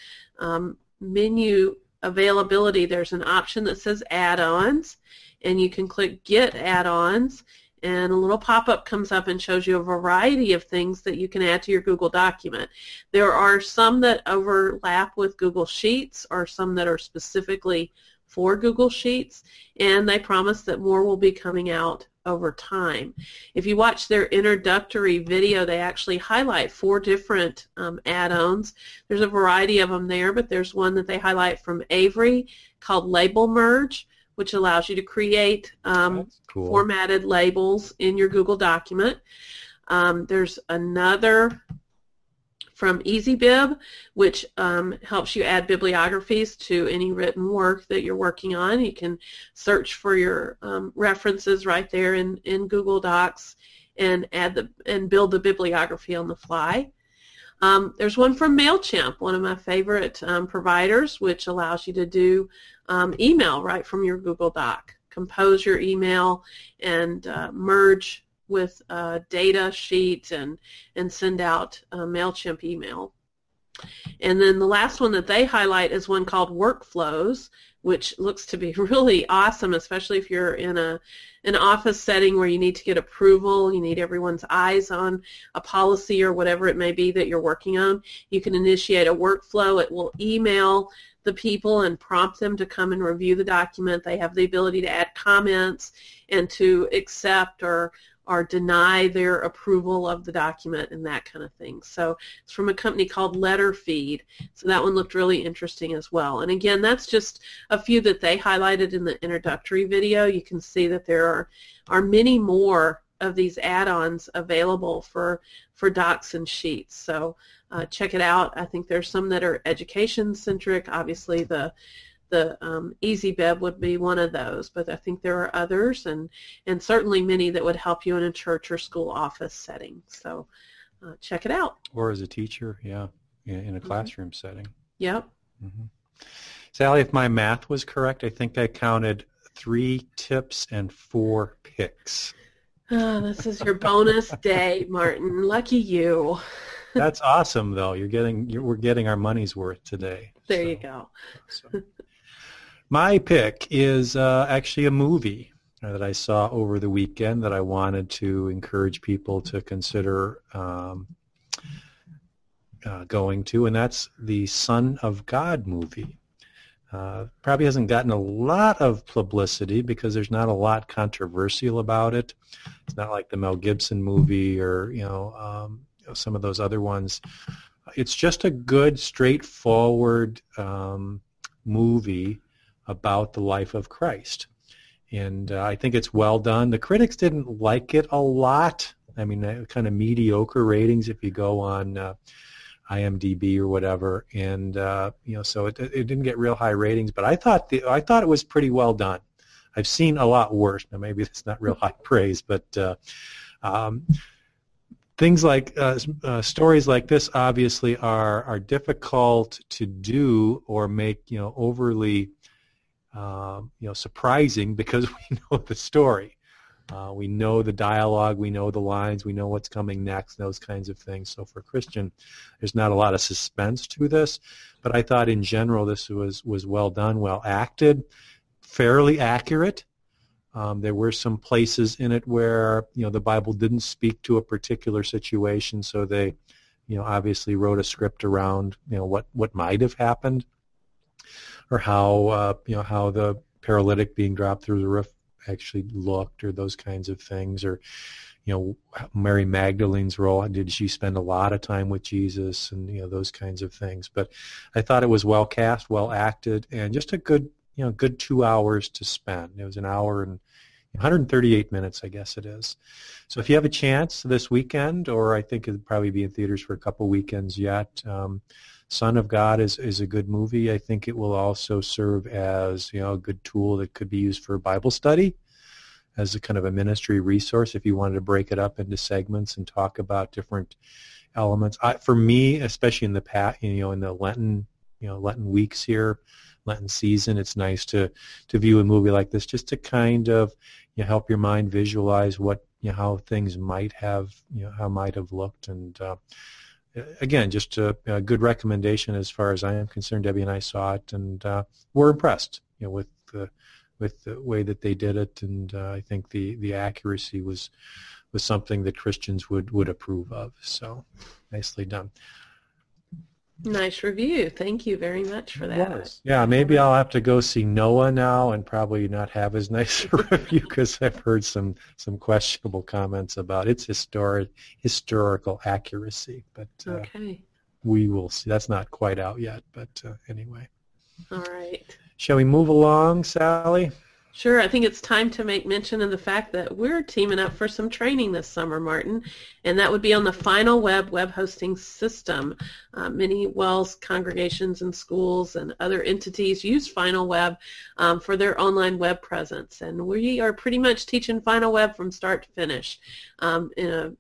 menu availability, there's an option that says add-ons, and you can click Get Add-ons, and a little pop-up comes up and shows you a variety of things that you can add to your Google document. There are some that overlap with Google Sheets, or some that are specifically for Google Sheets, and they promise that more will be coming out over time. If you watch their introductory video, they actually highlight 4 different add-ons. There's a variety of them there, but there's one that they highlight from Avery called Label Merge, which allows you to create cool. formatted labels in your Google document. There's another from EasyBib, which helps you add bibliographies to any written work that you're working on. You can search for your references right there in Google Docs and build the bibliography on the fly. There's one from MailChimp, one of my favorite providers, which allows you to do email right from your Google Doc. Compose your email and merge with data sheet and send out a MailChimp email. And then the last one that they highlight is one called Workflows, which looks to be really awesome, especially if you're in an office setting where you need to get approval, you need everyone's eyes on a policy or whatever it may be that you're working on. You can initiate a workflow. It will email the people and prompt them to come and review the document. They have the ability to add comments and to accept or deny their approval of the document and that kind of thing. So it's from a company called Letterfeed. So that one looked really interesting as well. And again, that's just a few that they highlighted in the introductory video. You can see that there are many more of these add-ons available for docs and sheets. So check it out. I think there's some that are education-centric. Obviously, the EasyBib would be one of those, but I think there are others, and certainly many that would help you in a church or school office setting. So check it out. Or as a teacher, yeah in a classroom setting. Yep. Mm-hmm. Sally, if my math was correct, I think I counted 3 tips and 4 picks. Oh, this is your bonus day, Martin. Lucky you. That's awesome, though. We're getting our money's worth today. There you go. My pick is actually a movie that I saw over the weekend that I wanted to encourage people to consider going to, and that's the Son of God movie. Probably hasn't gotten a lot of publicity because there's not a lot controversial about it. It's not like the Mel Gibson movie or some of those other ones. It's just a good, straightforward movie about the life of Christ. And I think it's well done. The critics didn't like it a lot. I mean, kind of mediocre ratings if you go on IMDb or whatever. And so it didn't get real high ratings. But I thought it was pretty well done. I've seen a lot worse. Now maybe it's not real high praise, but things like stories like this obviously are difficult to do or make overly surprising because we know the story. We know the dialogue, we know the lines, we know what's coming next, those kinds of things. So for a Christian, there's not a lot of suspense to this. But I thought in general this was well done, well acted, fairly accurate. There were some places in it where the Bible didn't speak to a particular situation, so they obviously wrote a script around what might have happened, or how how the paralytic being dropped through the roof actually looked, or those kinds of things, or Mary Magdalene's role. Did she spend a lot of time with Jesus, and those kinds of things. But I thought it was well cast, well acted, and just a good 2 hours to spend. It was an hour and 138 minutes, I guess it is. So if you have a chance this weekend, or I think it'll probably be in theaters for a couple weekends yet, Son of God is a good movie. I think it will also serve as a good tool that could be used for Bible study, as a kind of a ministry resource if you wanted to break it up into segments and talk about different elements. For me, especially in the in the Lenten weeks here, Lenten season, it's nice to view a movie like this just to kind of help your mind visualize what how things might have looked. And again, just a good recommendation as far as I am concerned. Debbie and I saw it, and we're impressed with the way that they did it, and I think the accuracy was something that Christians would approve of. So nicely done. Nice review. Thank you very much for that. Yeah, maybe I'll have to go see Noah now and probably not have as nice a review because I've heard some questionable comments about its historical accuracy. But okay, we will see. That's not quite out yet, but anyway. All right. Shall we move along, Sally? Sure. I think it's time to make mention of the fact that we're teaming up for some training this summer, Martin, and that would be on the Final web hosting system. Many WELS congregations and schools and other entities use Final Web for their online web presence, and we are pretty much teaching Final Web from start to finish in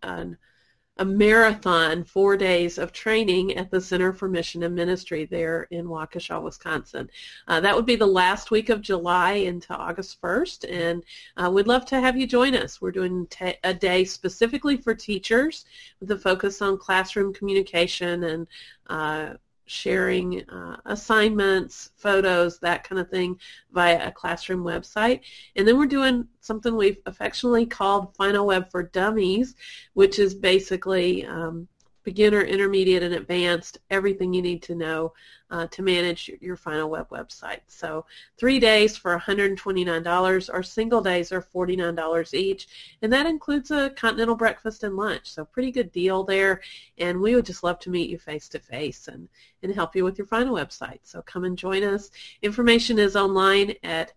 a marathon, 4 days of training at the Center for Mission and Ministry there in Waukesha, Wisconsin. That would be the last week of July into August 1st, and we'd love to have you join us. We're doing a day specifically for teachers with a focus on classroom communication and sharing assignments, photos, that kind of thing via a classroom website. And then we're doing something we've affectionately called Final Web for Dummies, which is basically beginner, intermediate, and advanced, everything you need to know to manage your Final Web website. So 3 days for $129. Our single days are $49 each, and that includes a continental breakfast and lunch. So pretty good deal there, and we would just love to meet you face-to-face and help you with your Final website. So come and join us. Information is online at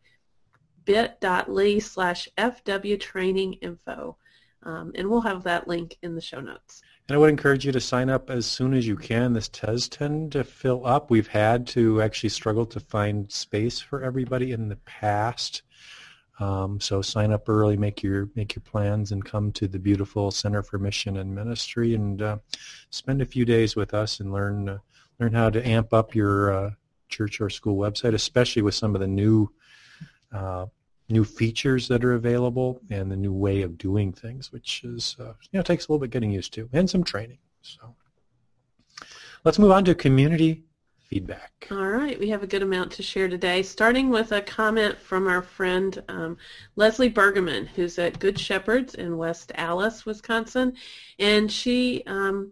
bit.ly/FWTrainingInfo, and we'll have that link in the show notes. And I would encourage you to sign up as soon as you can. This does tend to fill up. We've had to actually struggle to find space for everybody in the past. So sign up early, make your plans, and come to the beautiful Center for Mission and Ministry, and spend a few days with us and learn how to amp up your church or school website, especially with some of the new features that are available and the new way of doing things, which is takes a little bit getting used to, and some training. So let's move on to community feedback. All right, we have a good amount to share today, starting with a comment from our friend Leslie Bergerman, who's at Good Shepherds in West Allis, Wisconsin, and she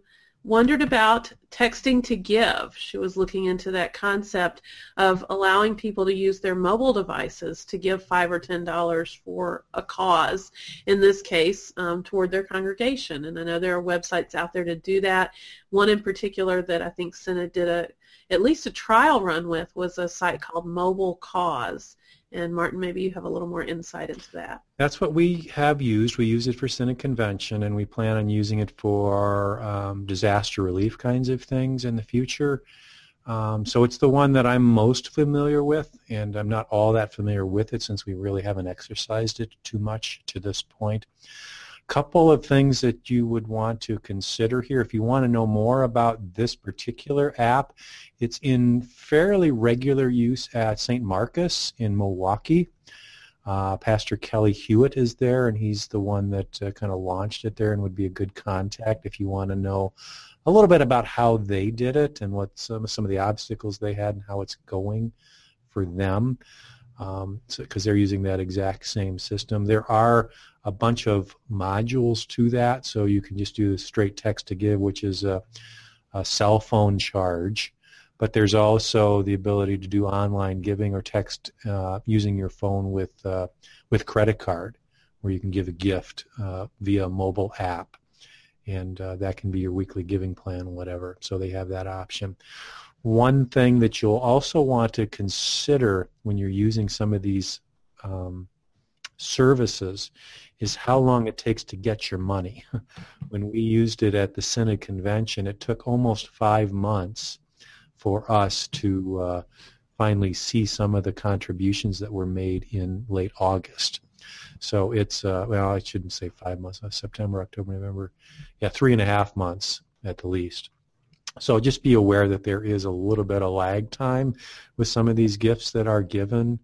wondered about texting to give. She was looking into that concept of allowing people to use their mobile devices to give $5 or $10 for a cause, in this case, toward their congregation. And I know there are websites out there to do that. One in particular that I think Synod did at least a trial run with was a site called Mobile Cause. And Martin, maybe you have a little more insight into that. That's what we have used. We use it for Synod Convention, and we plan on using it for disaster relief kinds of things in the future. So it's the one that I'm most familiar with, and I'm not all that familiar with it since we really haven't exercised it too much to this point. Couple of things that you would want to consider here. If you want to know more about this particular app, it's in fairly regular use at St. Marcus in Milwaukee. Pastor Kelly Hewitt is there, and he's the one that kind of launched it there and would be a good contact if you want to know a little bit about how they did it and what some of the obstacles they had and how it's going for them, because they're using that exact same system. There are a bunch of modules to that, so you can just do the straight text to give, which is a cell phone charge, but there's also the ability to do online giving or text using your phone with credit card, where you can give a gift via a mobile app, and that can be your weekly giving plan, whatever, so they have that option. One thing that you'll also want to consider when you're using some of these services is how long it takes to get your money. When we used it at the Synod Convention, it took almost 5 months for us to finally see some of the contributions that were made in late August. So it's, well, I shouldn't say 5 months, September, October, November, 3.5 months at the least. So just be aware that there is a little bit of lag time with some of these gifts that are given.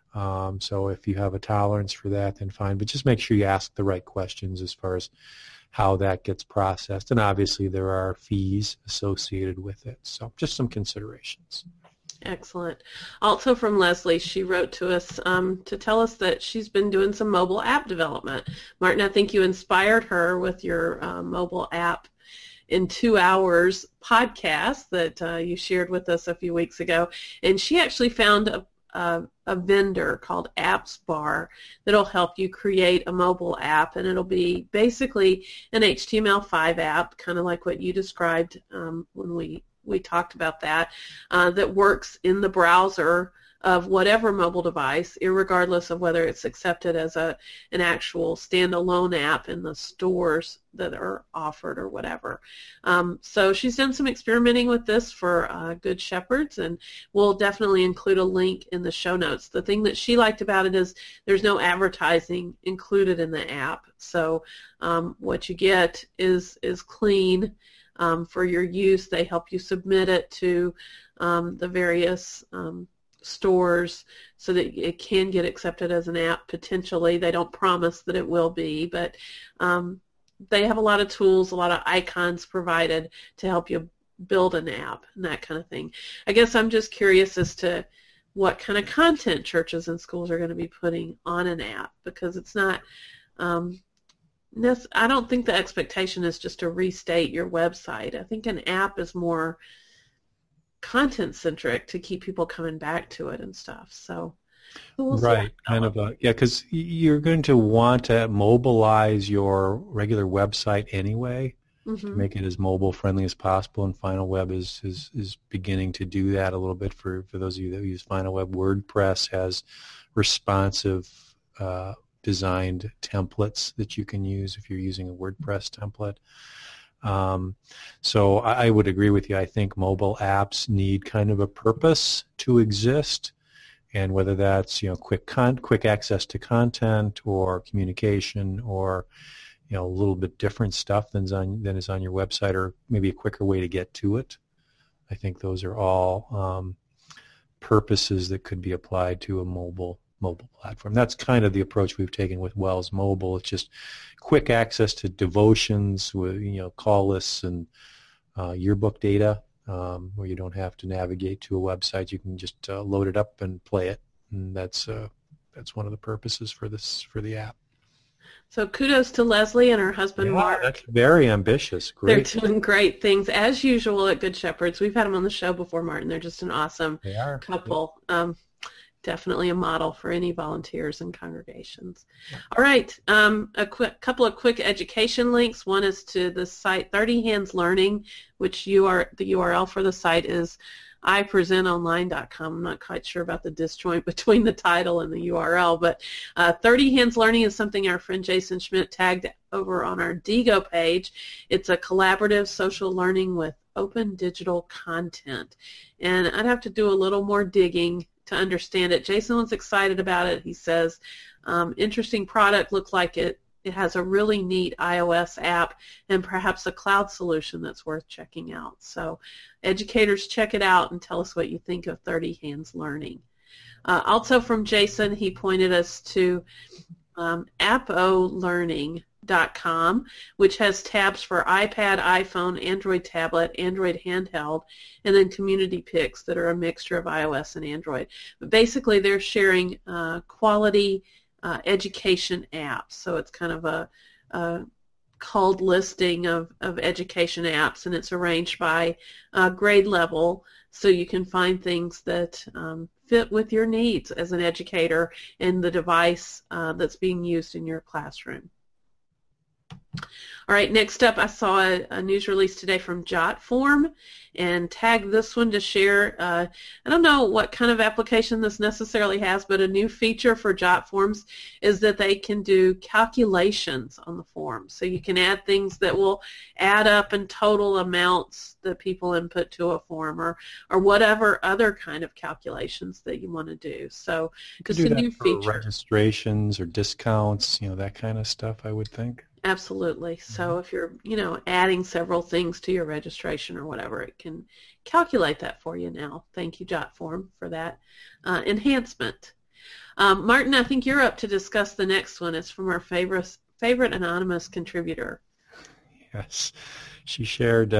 So if you have a tolerance for that, then fine. But just make sure you ask the right questions as far as how that gets processed. And obviously there are fees associated with it. So just some considerations. Excellent. Also from Leslie, she wrote to us to tell us that she's been doing some mobile app development. Martin, I think you inspired her with your mobile app in 2 hours podcast that you shared with us a few weeks ago. And she actually found a vendor called AppsBar that'll help you create a mobile app, and it'll be basically an HTML5 app, kind of like what you described when we talked about that, that works in the browser of whatever mobile device, irregardless of whether it's accepted as an actual standalone app in the stores that are offered or whatever. So she's done some experimenting with this for Good Shepherds, and we'll definitely include a link in the show notes. The thing that she liked about it is there's no advertising included in the app, so what you get is clean for your use. They help you submit it to the various stores so that it can get accepted as an app potentially. They don't promise that it will be, but they have a lot of tools, a lot of icons provided to help you build an app and that kind of thing. I guess I'm just curious as to what kind of content churches and schools are going to be putting on an app, because it's not I don't think the expectation is just to restate your website. I think an app is more content-centric to keep people coming back to it and stuff. So we'll right, kind of because you're going to want to mobilize your regular website anyway to make it as mobile friendly as possible, and Final Web is beginning to do that a little bit for those of you that use Final Web. WordPress has responsive designed templates that you can use if you're using a WordPress template. So I would agree with you. I think mobile apps need kind of a purpose to exist, and whether that's quick access to content or communication, or a little bit different stuff than is on your website, or maybe a quicker way to get to it. I think those are all purposes that could be applied to a mobile platform. That's kind of the approach we've taken with Wells Mobile. It's just quick access to devotions with call lists and yearbook data, where you don't have to navigate to a website. You can just load it up and play it, and that's one of the purposes for the app. So kudos to Leslie and her husband, Yeah, Mark. that's very ambitious. They're Great. doing great things, as usual, at Good Shepherds. We've had them on the show before, Martin. They're just an awesome They are. couple. Definitely a model for any volunteers and congregations. All right, couple of quick education links. One is to the site 30 Hands Learning, which the URL for the site is ipresentonline.com. I'm not quite sure about the disjoint between the title and the URL, but 30 Hands Learning is something our friend Jason Schmidt tagged over on our Digo page. It's a collaborative social learning with open digital content. And I'd have to do a little more digging to understand it. Jason was excited about it. He says, interesting product, looks like it has a really neat iOS app and perhaps a cloud solution that's worth checking out. So educators, check it out and tell us what you think of 30 Hands Learning. Also from Jason, he pointed us to AppoLearning.com, which has tabs for iPad, iPhone, Android tablet, Android handheld, and then community picks that are a mixture of iOS and Android. But basically, they're sharing quality education apps. So it's kind of a called listing of education apps, and it's arranged by grade level, so you can find things that fit with your needs as an educator and the device that's being used in your classroom. All right, next up, I saw a news release today from JotForm and tagged this one to share. I don't know what kind of application this necessarily has, but a new feature for JotForms is that they can do calculations on the form. So you can add things that will add up and total amounts that people input to a form, or whatever other kind of calculations that you want to do. So it's a new feature. Registrations or discounts, that kind of stuff, I would think. Absolutely. So if you're, adding several things to your registration or whatever, it can calculate that for you now. Thank you, JotForm, for that enhancement. Martin, I think you're up to discuss the next one. It's from our favorite anonymous contributor. Yes. She shared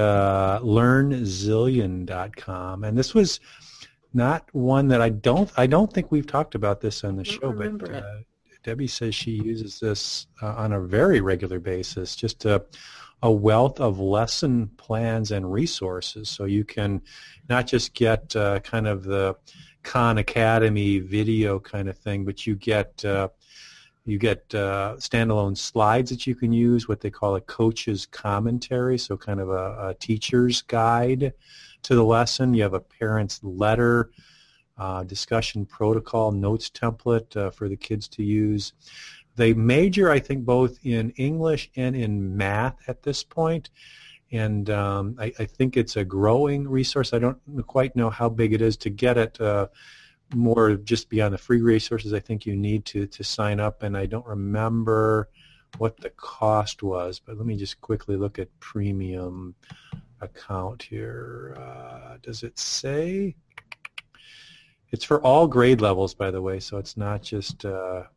LearnZillion.com, and this was not one that I don't think we've talked about this on the show, but Debbie says she uses this on a very regular basis, just a wealth of lesson plans and resources. So you can not just get kind of the Khan Academy video kind of thing, but you get standalone slides that you can use, what they call a coach's commentary, so kind of a teacher's guide to the lesson. You have a parent's letter, discussion protocol, notes template for the kids to use. They major, I think, both in English and in math at this point, and I think it's a growing resource. I don't quite know how big it is. To get it more just beyond the free resources, I think you need to sign up, and I don't remember what the cost was, but let me just quickly look at premium account here. Does it say? It's for all grade levels, by the way, so it's not just for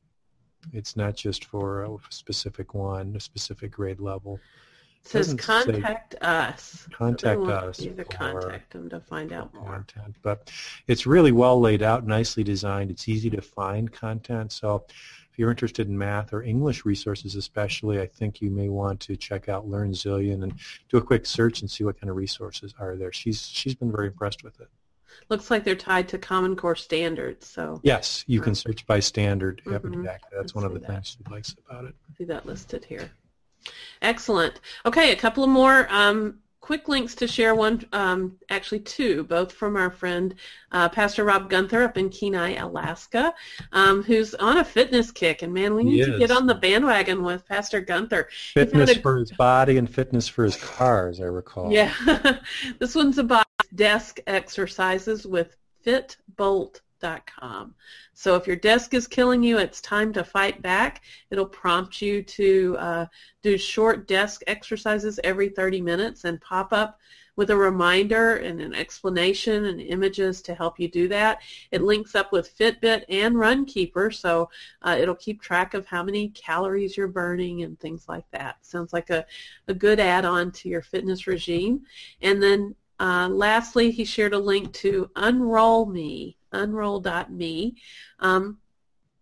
a specific grade level. It says contact us. Contact us. Either contact them to find out more. Content. But it's really well laid out, nicely designed. It's easy to find content. So if you're interested in math or English resources especially, I think you may want to check out LearnZillion and do a quick search and see what kind of resources are there. She's been very impressed with it. Looks like they're tied to Common Core standards. So yes, you can search by standard. Yep, Mm-hmm. exactly. That's one of the things she likes about it. See that listed here. Excellent. Okay, a couple of more quick links to share. One, actually two, both from our friend Pastor Rob Gunther up in Kenai, Alaska, who's on a fitness kick. And man, we need to get on the bandwagon with Pastor Gunther. Fitness for his body and fitness for his car, as I recall. Yeah. This one's about desk exercises with fitbolt.com. So if your desk is killing you, it's time to fight back. It'll prompt you to do short desk exercises every 30 minutes and pop up with a reminder and an explanation and images to help you do that. It links up with Fitbit and Runkeeper, so it'll keep track of how many calories you're burning and things like that. Sounds like a good add-on to your fitness regime. And then lastly, he shared a link to Unroll.me.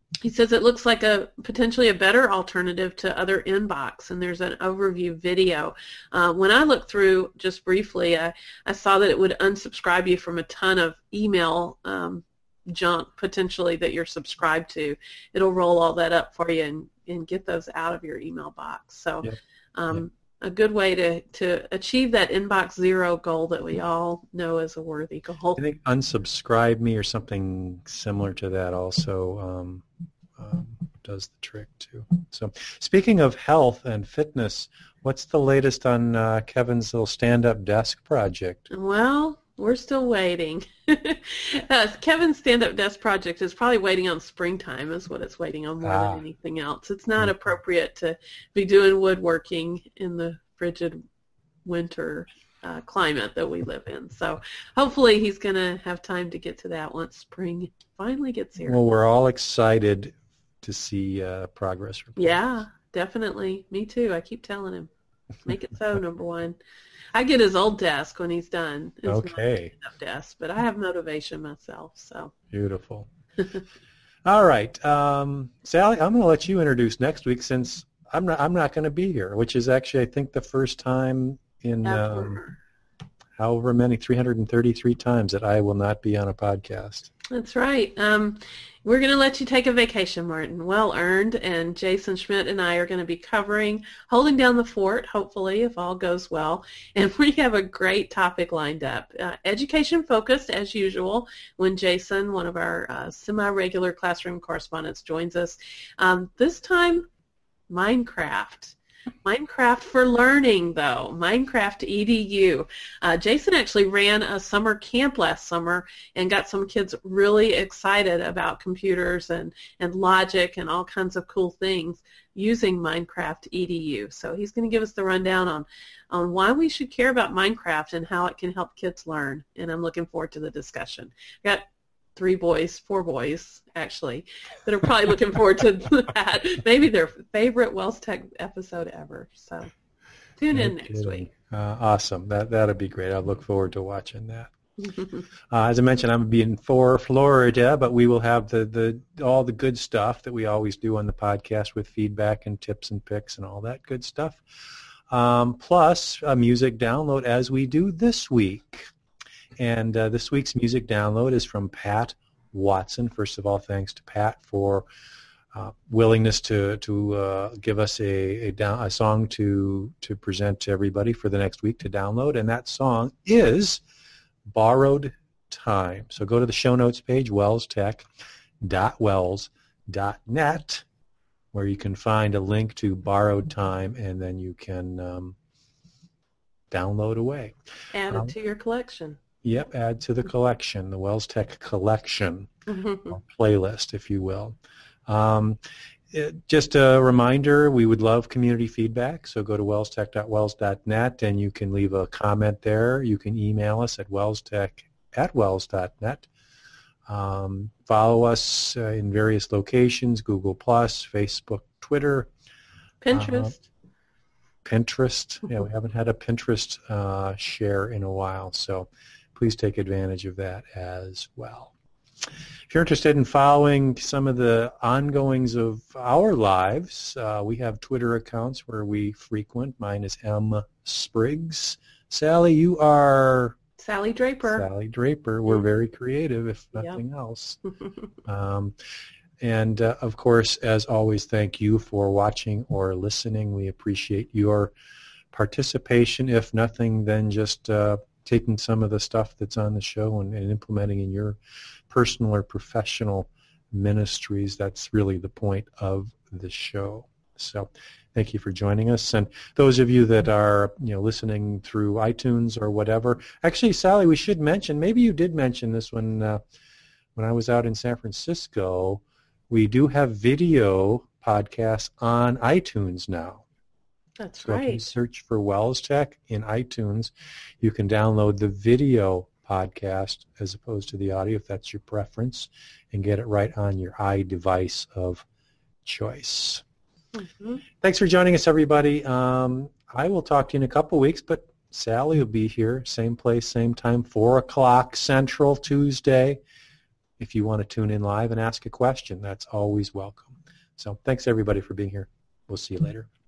He says it looks like a potentially a better alternative to other inbox, and there's an overview video. When I looked through just briefly, I saw that it would unsubscribe you from a ton of email junk potentially that you're subscribed to. It'll roll all that up for you and get those out of your email box. So Yep. a good way to achieve that inbox zero goal that we all know is a worthy goal. I think unsubscribe me or something similar to that also does the trick too. So speaking of health and fitness, what's the latest on Kevin's little stand-up desk project? Well, we're still waiting. Kevin's stand-up desk project is probably waiting on springtime is what it's waiting on more than anything else. It's not appropriate to be doing woodworking in the frigid winter climate that we live in. So hopefully he's going to have time to get to that once spring finally gets here. Well, we're all excited to see progress reports. Yeah, definitely. Me too. I keep telling him. Make it so, number one. I get his old desk when he's done. It's Okay. not a desk, but I have motivation myself. So Beautiful. All right, Sally, I'm going to let you introduce next week since I'm not going to be here, which is actually I think the first time in however many 333 times that I will not be on a podcast. That's right. We're going to let you take a vacation, Martin. Well earned. And Jason Schmidt and I are going to be covering Holding Down the Fort, hopefully, if all goes well. And we have a great topic lined up. Education focused, as usual, when Jason, one of our semi-regular classroom correspondents, joins us. This time, Minecraft. Minecraft for learning, though. Minecraft EDU. Jason actually ran a summer camp last summer and got some kids really excited about computers and logic and all kinds of cool things using Minecraft EDU. So he's going to give us the rundown on why we should care about Minecraft and how it can help kids learn. And I'm looking forward to the discussion. Got four boys, actually, that are probably looking forward to that. Maybe their favorite Wells Tech episode ever. So tune in next week. Awesome. That'll be great. I look forward to watching that. As I mentioned, I'm being for Florida, but we will have all the good stuff that we always do on the podcast with feedback and tips and picks and all that good stuff. Plus a music download as we do this week. And this week's music download is from Pat Watson. First of all, thanks to Pat for willingness to give us a song to present to everybody for the next week to download. And that song is Borrowed Time. So go to the show notes page, wellstech.wells.net, where you can find a link to Borrowed Time, and then you can download away. Add it to your collection. Yep, add to the collection, the Wells Tech collection, or playlist, if you will. Just a reminder, we would love community feedback, so go to wellstech.wells.net and you can leave a comment there. You can email us at wellstech@wells.net. Follow us in various locations, Google+, Facebook, Twitter. Pinterest. Pinterest. Yeah, we haven't had a Pinterest share in a while, so please take advantage of that as well. If you're interested in following some of the ongoings of our lives, we have Twitter accounts where we frequent. Mine is M. Spriggs. Sally, you are? Sally Draper. Sally Draper. We're very creative, if nothing else. And, of course, as always, thank you for watching or listening. We appreciate your participation, if nothing than just taking some of the stuff that's on the show and implementing in your personal or professional ministries. That's really the point of the show. So thank you for joining us. And those of you that are listening through iTunes or whatever, actually, Sally, we should mention, maybe you did mention this when I was out in San Francisco, we do have video podcasts on iTunes now. That's so right. If you search for Wells Tech in iTunes, you can download the video podcast as opposed to the audio if that's your preference and get it right on your iDevice of choice. Thanks for joining us, everybody. I will talk to you in a couple weeks, but Sally will be here, same place, same time, 4 o'clock Central Tuesday. if you want to tune in live and ask a question, that's always welcome. So thanks everybody for being here. We'll see you later.